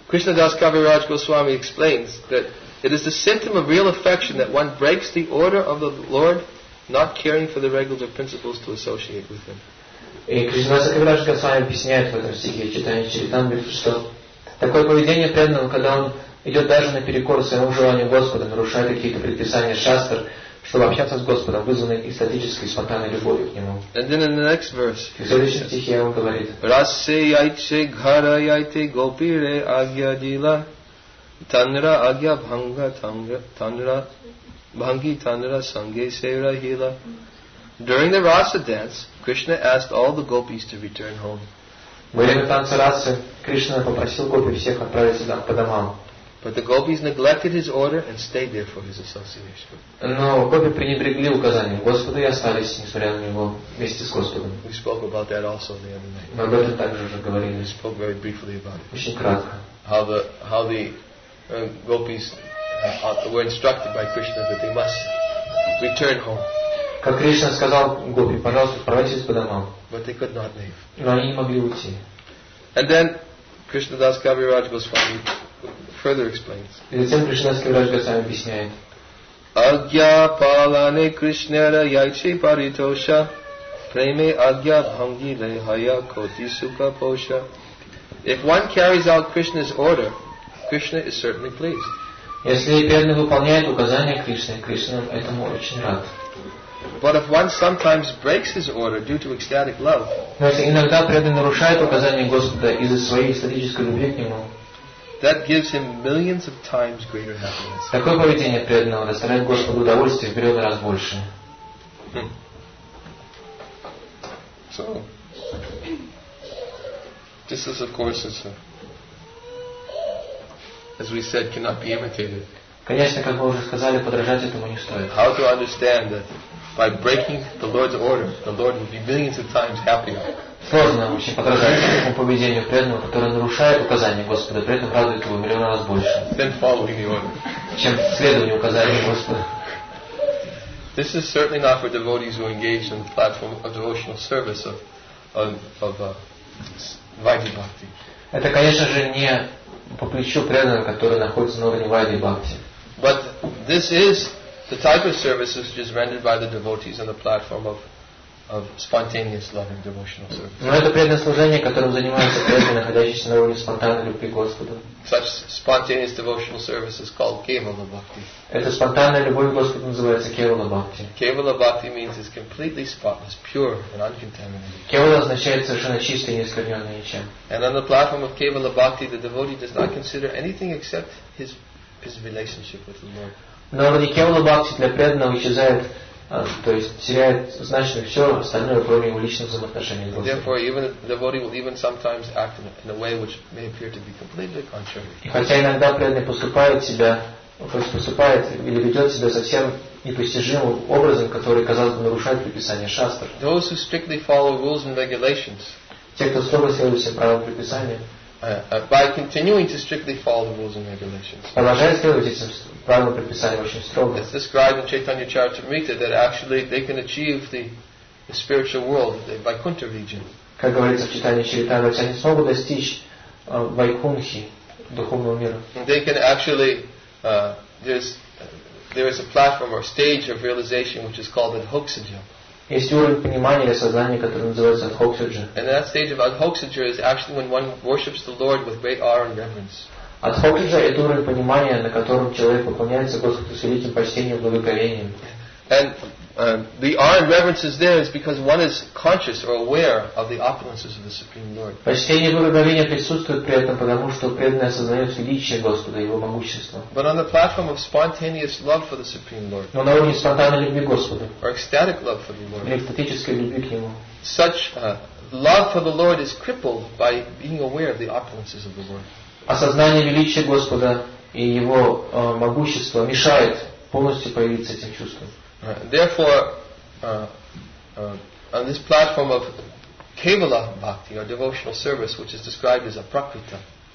Krishnadas Kaviraj Goswami explains that it is the symptom of real affection that one breaks the order of the Lord, not caring for the regular principles to associate with Him. И Кришнадас Кавирадж Госвами объясняет в этом стихе, читание Чаритамриту, что такое поведение преданного, когда он идет даже наперекор своему желанию Господа, нарушая какие-то предписания шастр, чтобы общаться с Господом, вызванной экстатической и спонтанной любовью к Нему. And then in the next verse, И в следующем стихе он говорит: Rasse yaitche ghara yaite gopire agya dila tanra agya bhanga tanra tanra bhangi tanra sange sevra hila. During the rasa dance, Krishna asked all the gopis to return home. Во время танца расы Кришна попросил гопи всех отправиться по домам. But the gopis neglected his order and stayed there for his association. Но гопи пренебрегли указаниям Господа и остались, несмотря на него, вместе с Господом. We spoke about that also the other night. Мы об этом также уже говорили. We spoke very briefly about it. Очень кратко. How the how the uh, gopis uh, were instructed by Krishna that they must return home. Как Кришна сказал гопи: пожалуйста, отправляйтесь по домам. But they could not leave. Но они не могли уйти. And then Krishnadas Kaviraj Goswami further explains. И затем Кришнадас Кавирадж Госвами объясняет: Agya palane krishnera yaiche paritosha preme agya bhangi lehaya koti sukha posha. If one carries out Krishna's order, Krishna is certainly pleased. Если преданный выполняет указания Кришны, Кришна этому очень рад. But if one sometimes breaks his order due to ecstatic love, Но если иногда преданный нарушает указания Господа из-за своей эстетической любви к Нему, that gives him millions of times greater happiness. такое поведение преданного доставляет Господу удовольствие в миллион раз больше. Hmm. So, this is, of course, it's a, as we said, cannot be imitated. Конечно, как мы уже сказали, подражать этому не стоит. How to understand that by breaking the Lord's order, the Lord will be millions of times happier. Сложно очень подражать такому поведению преданного, который нарушает указания Господа, при этом радует его в миллион раз больше, Than following the order. чем следование указаниям Господа. This is certainly not for devotees who engage in the platform of devotional service of of, of uh, Vaidhi Bhakti. Это, конечно же, не по плечу преданного, который находится на уровне Вайди Бхакти. But this is the type of service which is rendered by the devotees on the platform of of spontaneous loving devotional service. Но это преданное служение, которым занимаются преданные, находящиеся на уровне спонтанной любви к Господу. Such spontaneous devotional service is called Kevala Bhakti. Эта спонтанная любовь к Господу называется Кевала Бхакти. Kevala Bhakti means it's completely spotless, pure and uncontaminated. Кевала означает совершенно чистый и неоскверненный ничем. And on the platform of Kevala Bhakti, the devotee does not consider anything except his his relationship with the Lord. На уровне Кевала Бхакти для преданного исчезает, то есть теряет значимость все остальное, кроме его личных взаимоотношений с Господом. Therefore, even the devotee will even sometimes act in a, in a way which may appear to be completely contrary. И хотя иногда преданный поступает себя, то есть поступает или ведет себя совсем непостижимым образом, который, казалось бы, нарушает предписания шастр. Those who strictly follow rules and regulations, Те, кто строго следует всем правилам предписания, uh, uh, by continuing to strictly follow the rules and regulations, продолжают следовать этим правилам предписания очень строго. it's described in Chaitanya Charitamrita that actually they can achieve the, the spiritual world, the Vaikuntha region. Как говорится в читании Чаритамрити, они смогут достичь э, Вайкунхи, духовного мира. And they can actually, uh, there's, uh, there is a platform or stage of realization which is called Adhoksaja. Есть уровень понимания или сознания, который называется Адхоксаджа. And that stage of Adhoksaja is actually when one worships the Lord with great awe and reverence. Адхоксаджа – это уровень понимания, на котором человек поклоняется Господу с великим почтением и благоговением. And uh, the awe and reverence is there is because one is conscious or aware of the opulences of the Supreme Lord. Почтение и благоговение присутствует при этом, потому что преданный осознает величие Господа и Его могущество. But on the platform of spontaneous love for the Supreme Lord, Но на уровне спонтанной любви к Господу, or ecstatic love for the Lord, или экстатической любви к Нему, such uh, love for the Lord is crippled by being aware of the opulences of the Lord. осознание величия Господа и Его э, могущества мешает полностью появиться этим чувством. Uh, therefore, uh, uh, on this platform of Kevala Bhakti, or devotional service, which is described as a prakrita,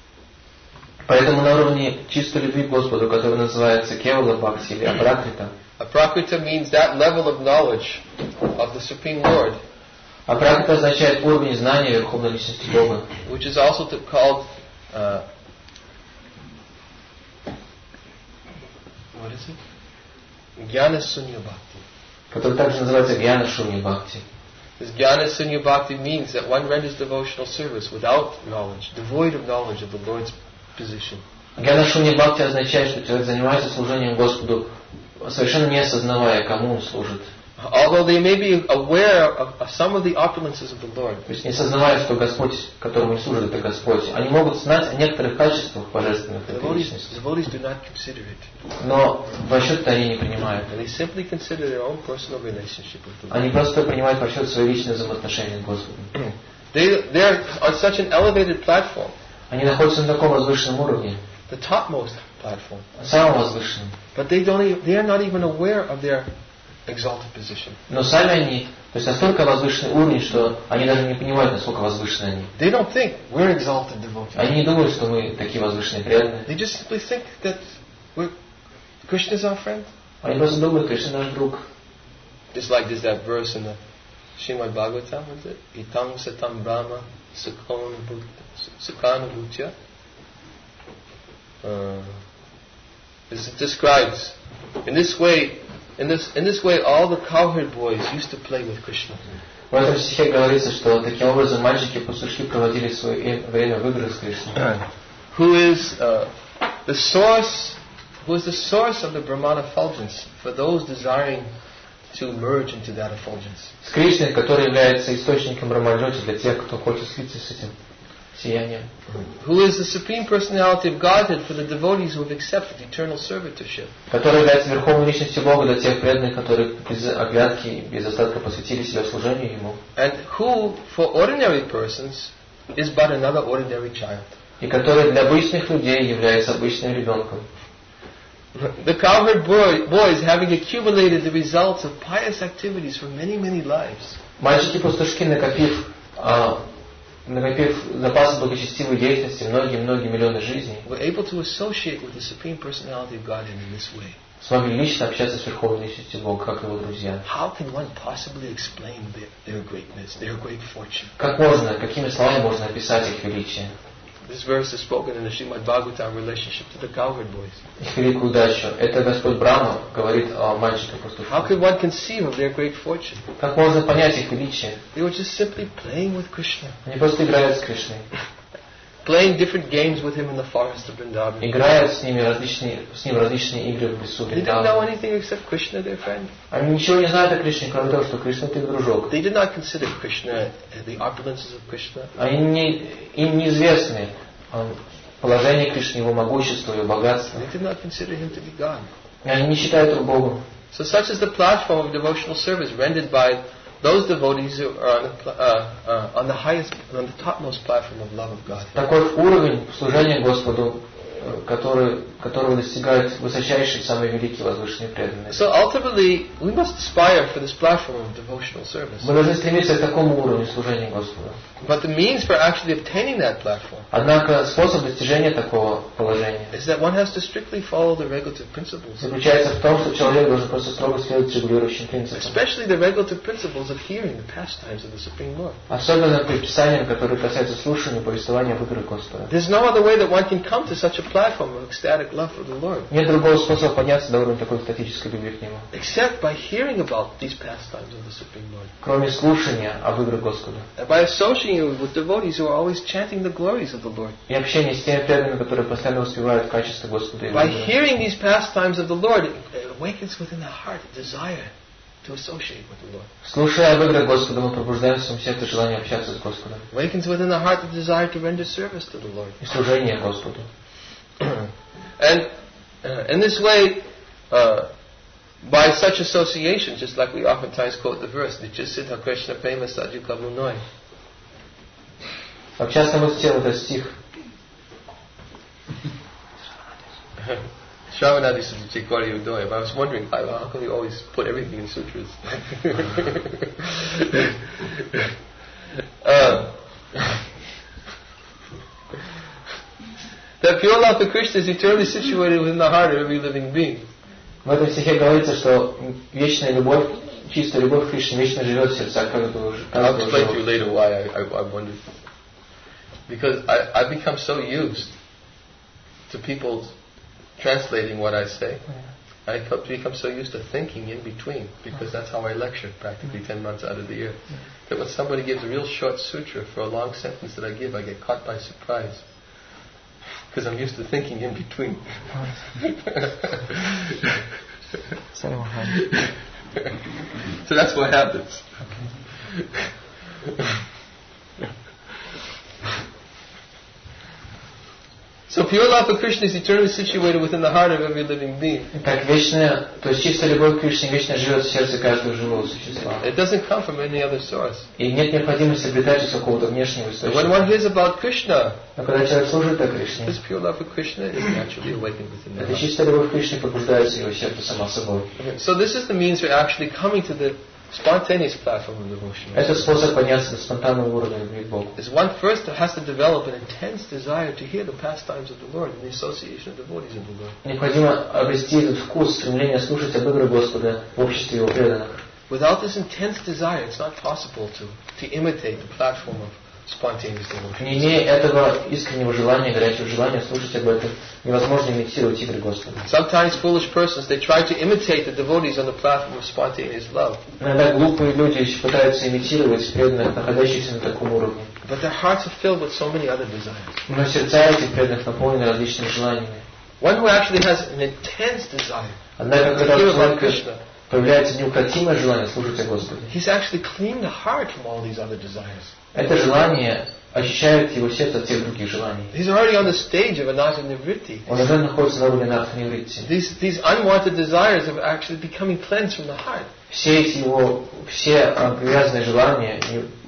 Поэтому на уровне чистой любви к Господу, который называется Кевала Бхакти или Апракрита, aprakrita means that level of knowledge of the Supreme Lord, Апракрита означает уровень знания Верховной Личности Бога, which is also to, called uh, is it? Jnana Sunya Bhakti. который также называется Гьяна Шунья Бхакти. This Jnana Sunya Bhakti means that one renders devotional service without knowledge, devoid of knowledge of the Lord's position. Гьяна Шунья Бхакти означает, что человек занимается служением Господу, совершенно не осознавая, кому он служит. Although they may be aware of, of some of the opulences of the Lord. То есть не сознавая, что Господь, которому они служат, это Господь. Они могут знать о некоторых качествах божественных этой личности. Devotees do not consider it. Но в расчет они не принимают. And they simply consider their own personal relationship with the Lord. Они просто принимают в расчет свои личные взаимоотношения с Господом. They they're on such an elevated platform. Они находятся на таком возвышенном уровне. The topmost platform. Самом возвышенном. But they don't even, they are not even aware of their exalted position. Но сами они, то есть настолько возвышенный уровень, что они даже не понимают, насколько возвышены они. They don't think we're exalted devotees. Они не думают, что мы такие возвышенные преданные. They just simply think that we're, Krishna is our friend. Они просто думают, Кришна наш друг. Just like there's that verse in the Srimad Bhagavatam, is it? Itam satam brahma sukhana bhutya. Uh, this describes in this way. In this, in this way, all the cowherd boys used to play with Krishna. В этом стихе говорится, что таким образом мальчики-пастушки проводили свое время в играх с Кришной. Who is uh, the source? Who is the source of the Brahmana effulgence for those desiring to merge into that effulgence? С Кришной, который является источником Брамаджоти для тех, кто хочет слиться с этим сиянием. Who is the supreme personality of Godhead for the devotees who have accepted eternal servitorship? Который является верховной личностью Бога для тех преданных, которые без оглядки и без остатка посвятили себя служению Ему. And who, for ordinary persons, is but another ordinary child. И который для обычных людей является обычным ребенком. The cowherd boy, boys, having accumulated the results of pious activities for many, many lives. Мальчики-пастушки, накопив а, накопив запасы благочестивой деятельности многие-многие миллионы жизней, смогли лично общаться с верховной личностью Бога, как его друзья. Как можно, какими словами можно описать их величие? This verse is spoken in the Srimad Bhagavatam relationship to the cowherd boys. Их великую удачу. Это Господь Брахма говорит о мальчиках-пастушках. How could one conceive of their great fortune? Как можно понять их величие? They were just simply playing with Krishna. Они просто играют с Кришной. Playing different games with him in the forest of Vrindavan. Играют с ними различные, с ним различные игры в лесу They didn't know anything except Krishna, their friend. Они ничего не знают о Кришне, кроме того, что Кришна это их дружок. They did not consider Krishna the opulences of Krishna. Они не, им неизвестны положение Кришны, его могущество, его богатство. They did not consider him to be God. Они не считают его Богом. So such is the platform of devotional service rendered by those devotees who are on the, uh, uh, on the highest, on the topmost platform of love of God. Такой уровень служения Господу, который, которого достигают высочайшие, самые великие возвышенные преданные. So ultimately, we must aspire for this platform of devotional service. Мы должны стремиться к такому уровню служения Господу. But the means for actually obtaining that platform Однако способ достижения такого положения is that one has to strictly follow the regulative principles. заключается в том, что человек должен просто строго следовать регулирующим принципам. Especially the regulative principles of hearing the pastimes of the Supreme Lord. Особенно предписаниям, которые касаются слушания и повествования об играх Господа. There's no other way that one can come to such a platform of ecstatic love for the Lord. Нет другого способа подняться до уровня такой экстатической любви к Нему, except by hearing about these pastimes of the Supreme Lord. кроме слушания об играх Господа. And by associating with devotees who are always chanting the glories of the Lord. И общение с теми преданными, которые постоянно воспевают качество Господа. By hearing these pastimes of the Lord, it awakens within the heart a desire to associate with the Lord. Слушая об играх Господа, мы пробуждаем в своем сердце желание общаться с Господом. Awakens within the heart the desire to render service to the Lord. И служение Господу. And uh, in this way, uh, by such association, just like we oftentimes quote the verse, Nityasiddha Krishna Prema Sajika Munoi. Как часто мы цитируем этот стих. Shravanadi Sutta Kori Udoy. I was wondering, how come you always put everything in sutras? uh, that pure love for Krishna is eternally situated within the heart of every living being. В этом стихе говорится, что вечная любовь, чистая любовь к Кришне вечно живет в сердцах каждого живого. I'll explain to you later why I, I, I wondered. Because I, I've become so used to people translating what I say I become so used to thinking in between, because that's how I lecture practically ten months out of the year. That when somebody gives a real short sutra for a long sentence that I give, I get caught by surprise. Because I'm used to thinking in between. So that's what happens. So pure love for Krishna is eternally situated within the heart of every living being. Так вечная, то есть чистая любовь к Кришне вечно живет в сердце каждого живого существа. It doesn't come from any other source. И нет необходимости обретать из какого-то внешнего источника. When one hears about Krishna, но когда человек служит о Кришне, this pure love for Krishna is naturally awakened within эта him. чистая любовь к Кришне пробуждается в его сердце сама собой. So this is the means for actually coming to the spontaneous platform of devotion. Это способ подняться до спонтанного уровня любви к Богу. Is one first has to develop an intense desire to hear the pastimes of the Lord and the association of devotees of the Lord. Необходимо обрести этот вкус, стремление слушать об играх Господа в обществе Его преданных. Without this intense desire, it's not possible to, to imitate the platform of spontaneous devotion. Не имея этого искреннего желания, горячего желания слушать об этом, невозможно имитировать игры Господа. Sometimes foolish persons, they try to imitate the devotees on the platform of spontaneous love. Иногда глупые люди еще пытаются имитировать преданных, находящихся на таком уровне. But their hearts are filled with so many other desires. Но сердца этих преданных наполнены различными желаниями. One who actually has an intense desire Однако, когда to у hear about человека Krishna, появляется неукротимое желание слушать о Господе, he's actually cleaned the heart from all these other desires. это желание очищает его сердце от всех других желаний. He's already on the stage of anartha nivritti. Он уже находится на уровне анарта-нивритти. These, these unwanted desires are actually becoming cleansed from the heart. Все эти его, все привязанные желания,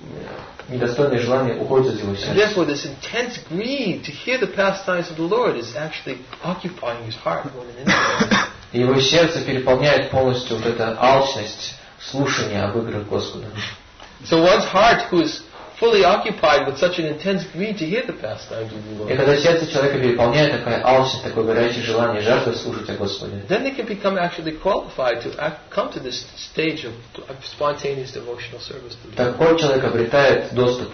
недостойные желания уходят из его And сердца. therefore this intense greed to hear the pastimes of the Lord is actually occupying his heart more than anything else. И его сердце переполняет полностью вот эта алчность слушания об играх Господа. So one's heart who is fully occupied with such an intense greed to hear the pastimes of the И Lord, когда сердце человека переполняет такая алчность, такое горячее желание, жажда слушать о Господе, then they can become actually qualified to act, come to this stage of, of spontaneous devotional service to the Lord. такой человек обретает доступ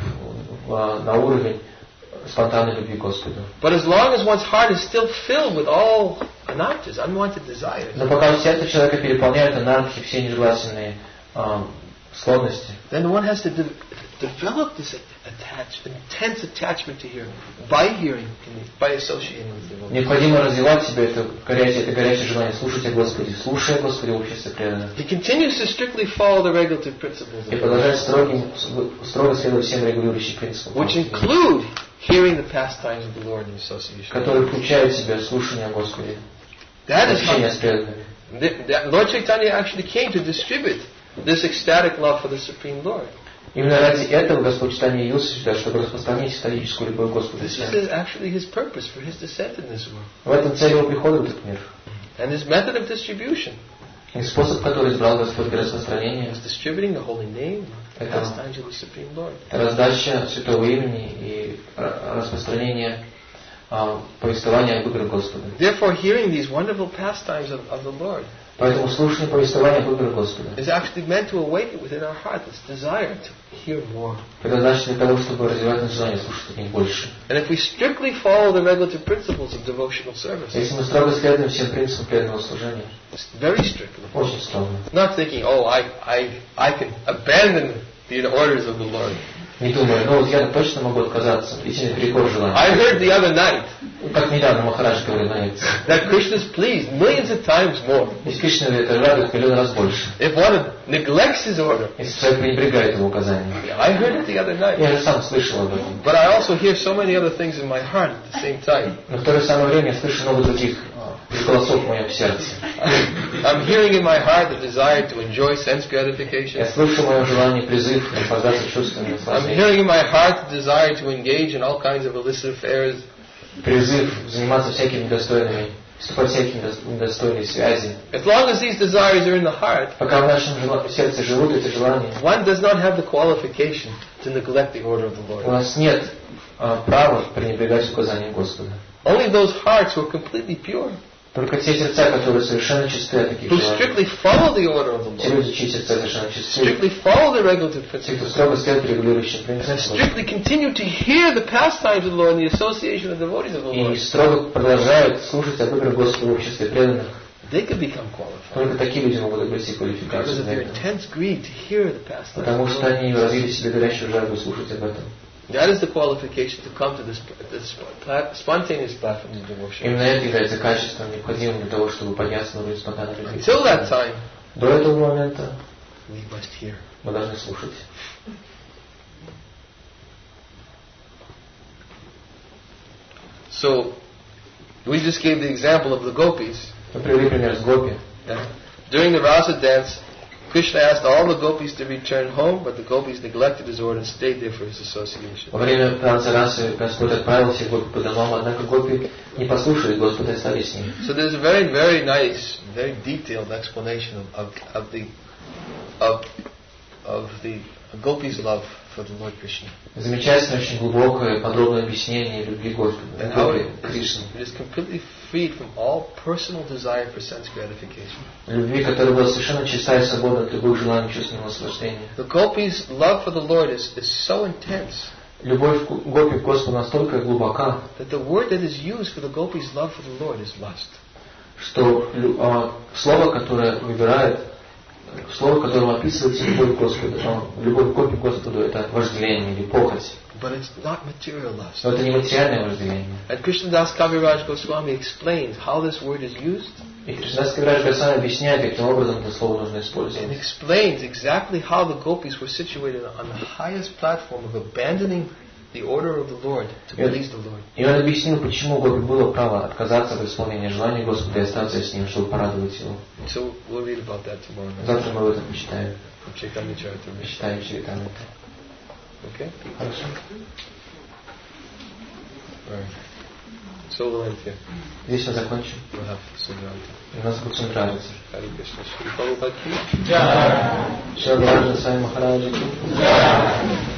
в- на уровень спонтанной любви к Господу. But as long as one's heart is still filled with all anarthas, unwanted desires, Но пока сердце человека переполняет анархи, все нежелательные а, склонности, then one has to de- develop this attach, intense attachment to hearing by hearing, by associating with the Lord. необходимо развивать в себе это горячее, это горячее желание слушать о Господе, слушая о Господе в обществе преданных. He continues to strictly follow the regulative principles, И of продолжать строгим, строго следовать всем регулирующим принципам, which include hearing the pastimes of the Lord in association. которые включают в себя слушание о Господе, That is общение how с преданными. that, that Lord Chaitanya actually came to distribute this ecstatic love for the Supreme Lord. Именно ради этого Господь Чайтанья явился сюда, чтобы распространить историческую любовь Господа This всем. is his, actually his purpose for his descent in this world. В этом цель его прихода в этот мир. And his method of distribution И способ, который избрал Господь для распространения, is distributing the holy name, the Это- pastimes of the Supreme Lord. это раздача святого имени и ра- распространение а, повествования об играх Господа. Therefore, hearing these wonderful pastimes of, of the Lord Поэтому слушание повествования об играх Господа is actually meant to awaken within our heart this desire to hear more. предназначено для того, чтобы развивать наше желание слушать от них больше. And if we strictly follow the regulative principles of devotional service, Если мы строго следуем всем принципам преданного служения, very strictly, очень строго, not thinking, oh, I, I, I can abandon the orders of the Lord. не думая, ну вот я точно могу отказаться, идти наперекор I желания. heard the other night Как недавно Махарадж говорил на лекции. that Krishna is pleased millions of times more Ведь Кришна это радует в миллион раз больше, if one neglects his order. если человек пренебрегает его указания. I heard it the other night. Я же сам слышал об этом. But I also hear so many other things in my heart at the same time. Но в то же самое время я слышу много других голосов в моем сердце. I'm hearing in my heart the desire to enjoy sense Я gratification. слышу в моем желании призыв наслаждаться чувствами I'm наслаждения. hearing in my heart the desire to engage in all kinds of illicit affairs. Призыв заниматься всякими недостойными, вступать в всякие недо- недостойные связи. As long as these desires are in the heart, Пока в нашем жела- сердце живут эти желания, one does not have the qualification to neglect the order of the у Lord. нас нет а, права пренебрегать указаниям Господа. Only those hearts who are completely pure, Только те сердца, которые совершенно чисты от таких who желаний, strictly follow the order of the те Lord, люди, чьи сердца совершенно чисты, strictly follow the regulative те, кто principles, строго следует регулирующим and принципам, strictly continue to hear the pastimes of the Lord and the association of devotees of the и Lord, строго продолжают слушать об играх Господа в обществе преданных, They could become qualified. Только такие люди могут обрести Because квалификацию of для their этого. intense greed to hear the past. Потому что они развили в себе горящую жажду слушать об этом. That is the qualification to come to this, this spontaneous platform of devotion. Именно это является качеством, необходимым для того, чтобы подняться на уровень спонтанной любви. Until that time, До этого момента we must hear. мы должны слушать. So, we just gave the example of the gopis. Мы привели пример с гопи. Yeah. During the Rasa dance, Krishna asked all the gopis to return home, but the gopis neglected his order and stayed there for his association. Во время танца расы Господь отправил всех гопи по домам, однако гопи не послушали Господа и стали с ним. So there's a very, very nice, very detailed explanation of, of, of the of of the gopis' love for the Lord Krishna. Замечательное, очень глубокое, подробное объяснение любви Господа, And how любви it, к Кришне. it is completely freed from all personal desire for sense gratification. Любви, которая была совершенно чиста и свободна от любых желаний чувственного наслаждения. The gopis' love for the Lord is, is so intense Любовь к гопи к Господу настолько глубока, that the word that is used for the gopis' love for the Lord is lust. что а, слово, которое выбирает, слово, которым описывается любовь к Господу, а, любовь к гопи к Господу, это вожделение или похоть. But it's not material lust. Но это не материальное вожделение. And Krishnadas Kaviraj Goswami explains how this word is used. И Кришнадас Кавирадж Госвами объясняет, каким образом это слово нужно And использовать. explains exactly how the gopis were situated on the highest platform of abandoning the order of the Lord to please the Lord. И он объяснил, почему гопи было право отказаться от исполнения желаний Господа и остаться с ним, чтобы порадовать его. So we'll read about that tomorrow night. Завтра мы об этом почитаем. From Chaitanya Charitamrita. Читаем Чаритамриту. Okay? Хорошо. Alright. So we'll end here. Здесь мы закончим. We'll have Sundara. У нас будет Сундравица. Hare Krishna. Shri Prabhupada ki. Шри Радха Свами Махараджа.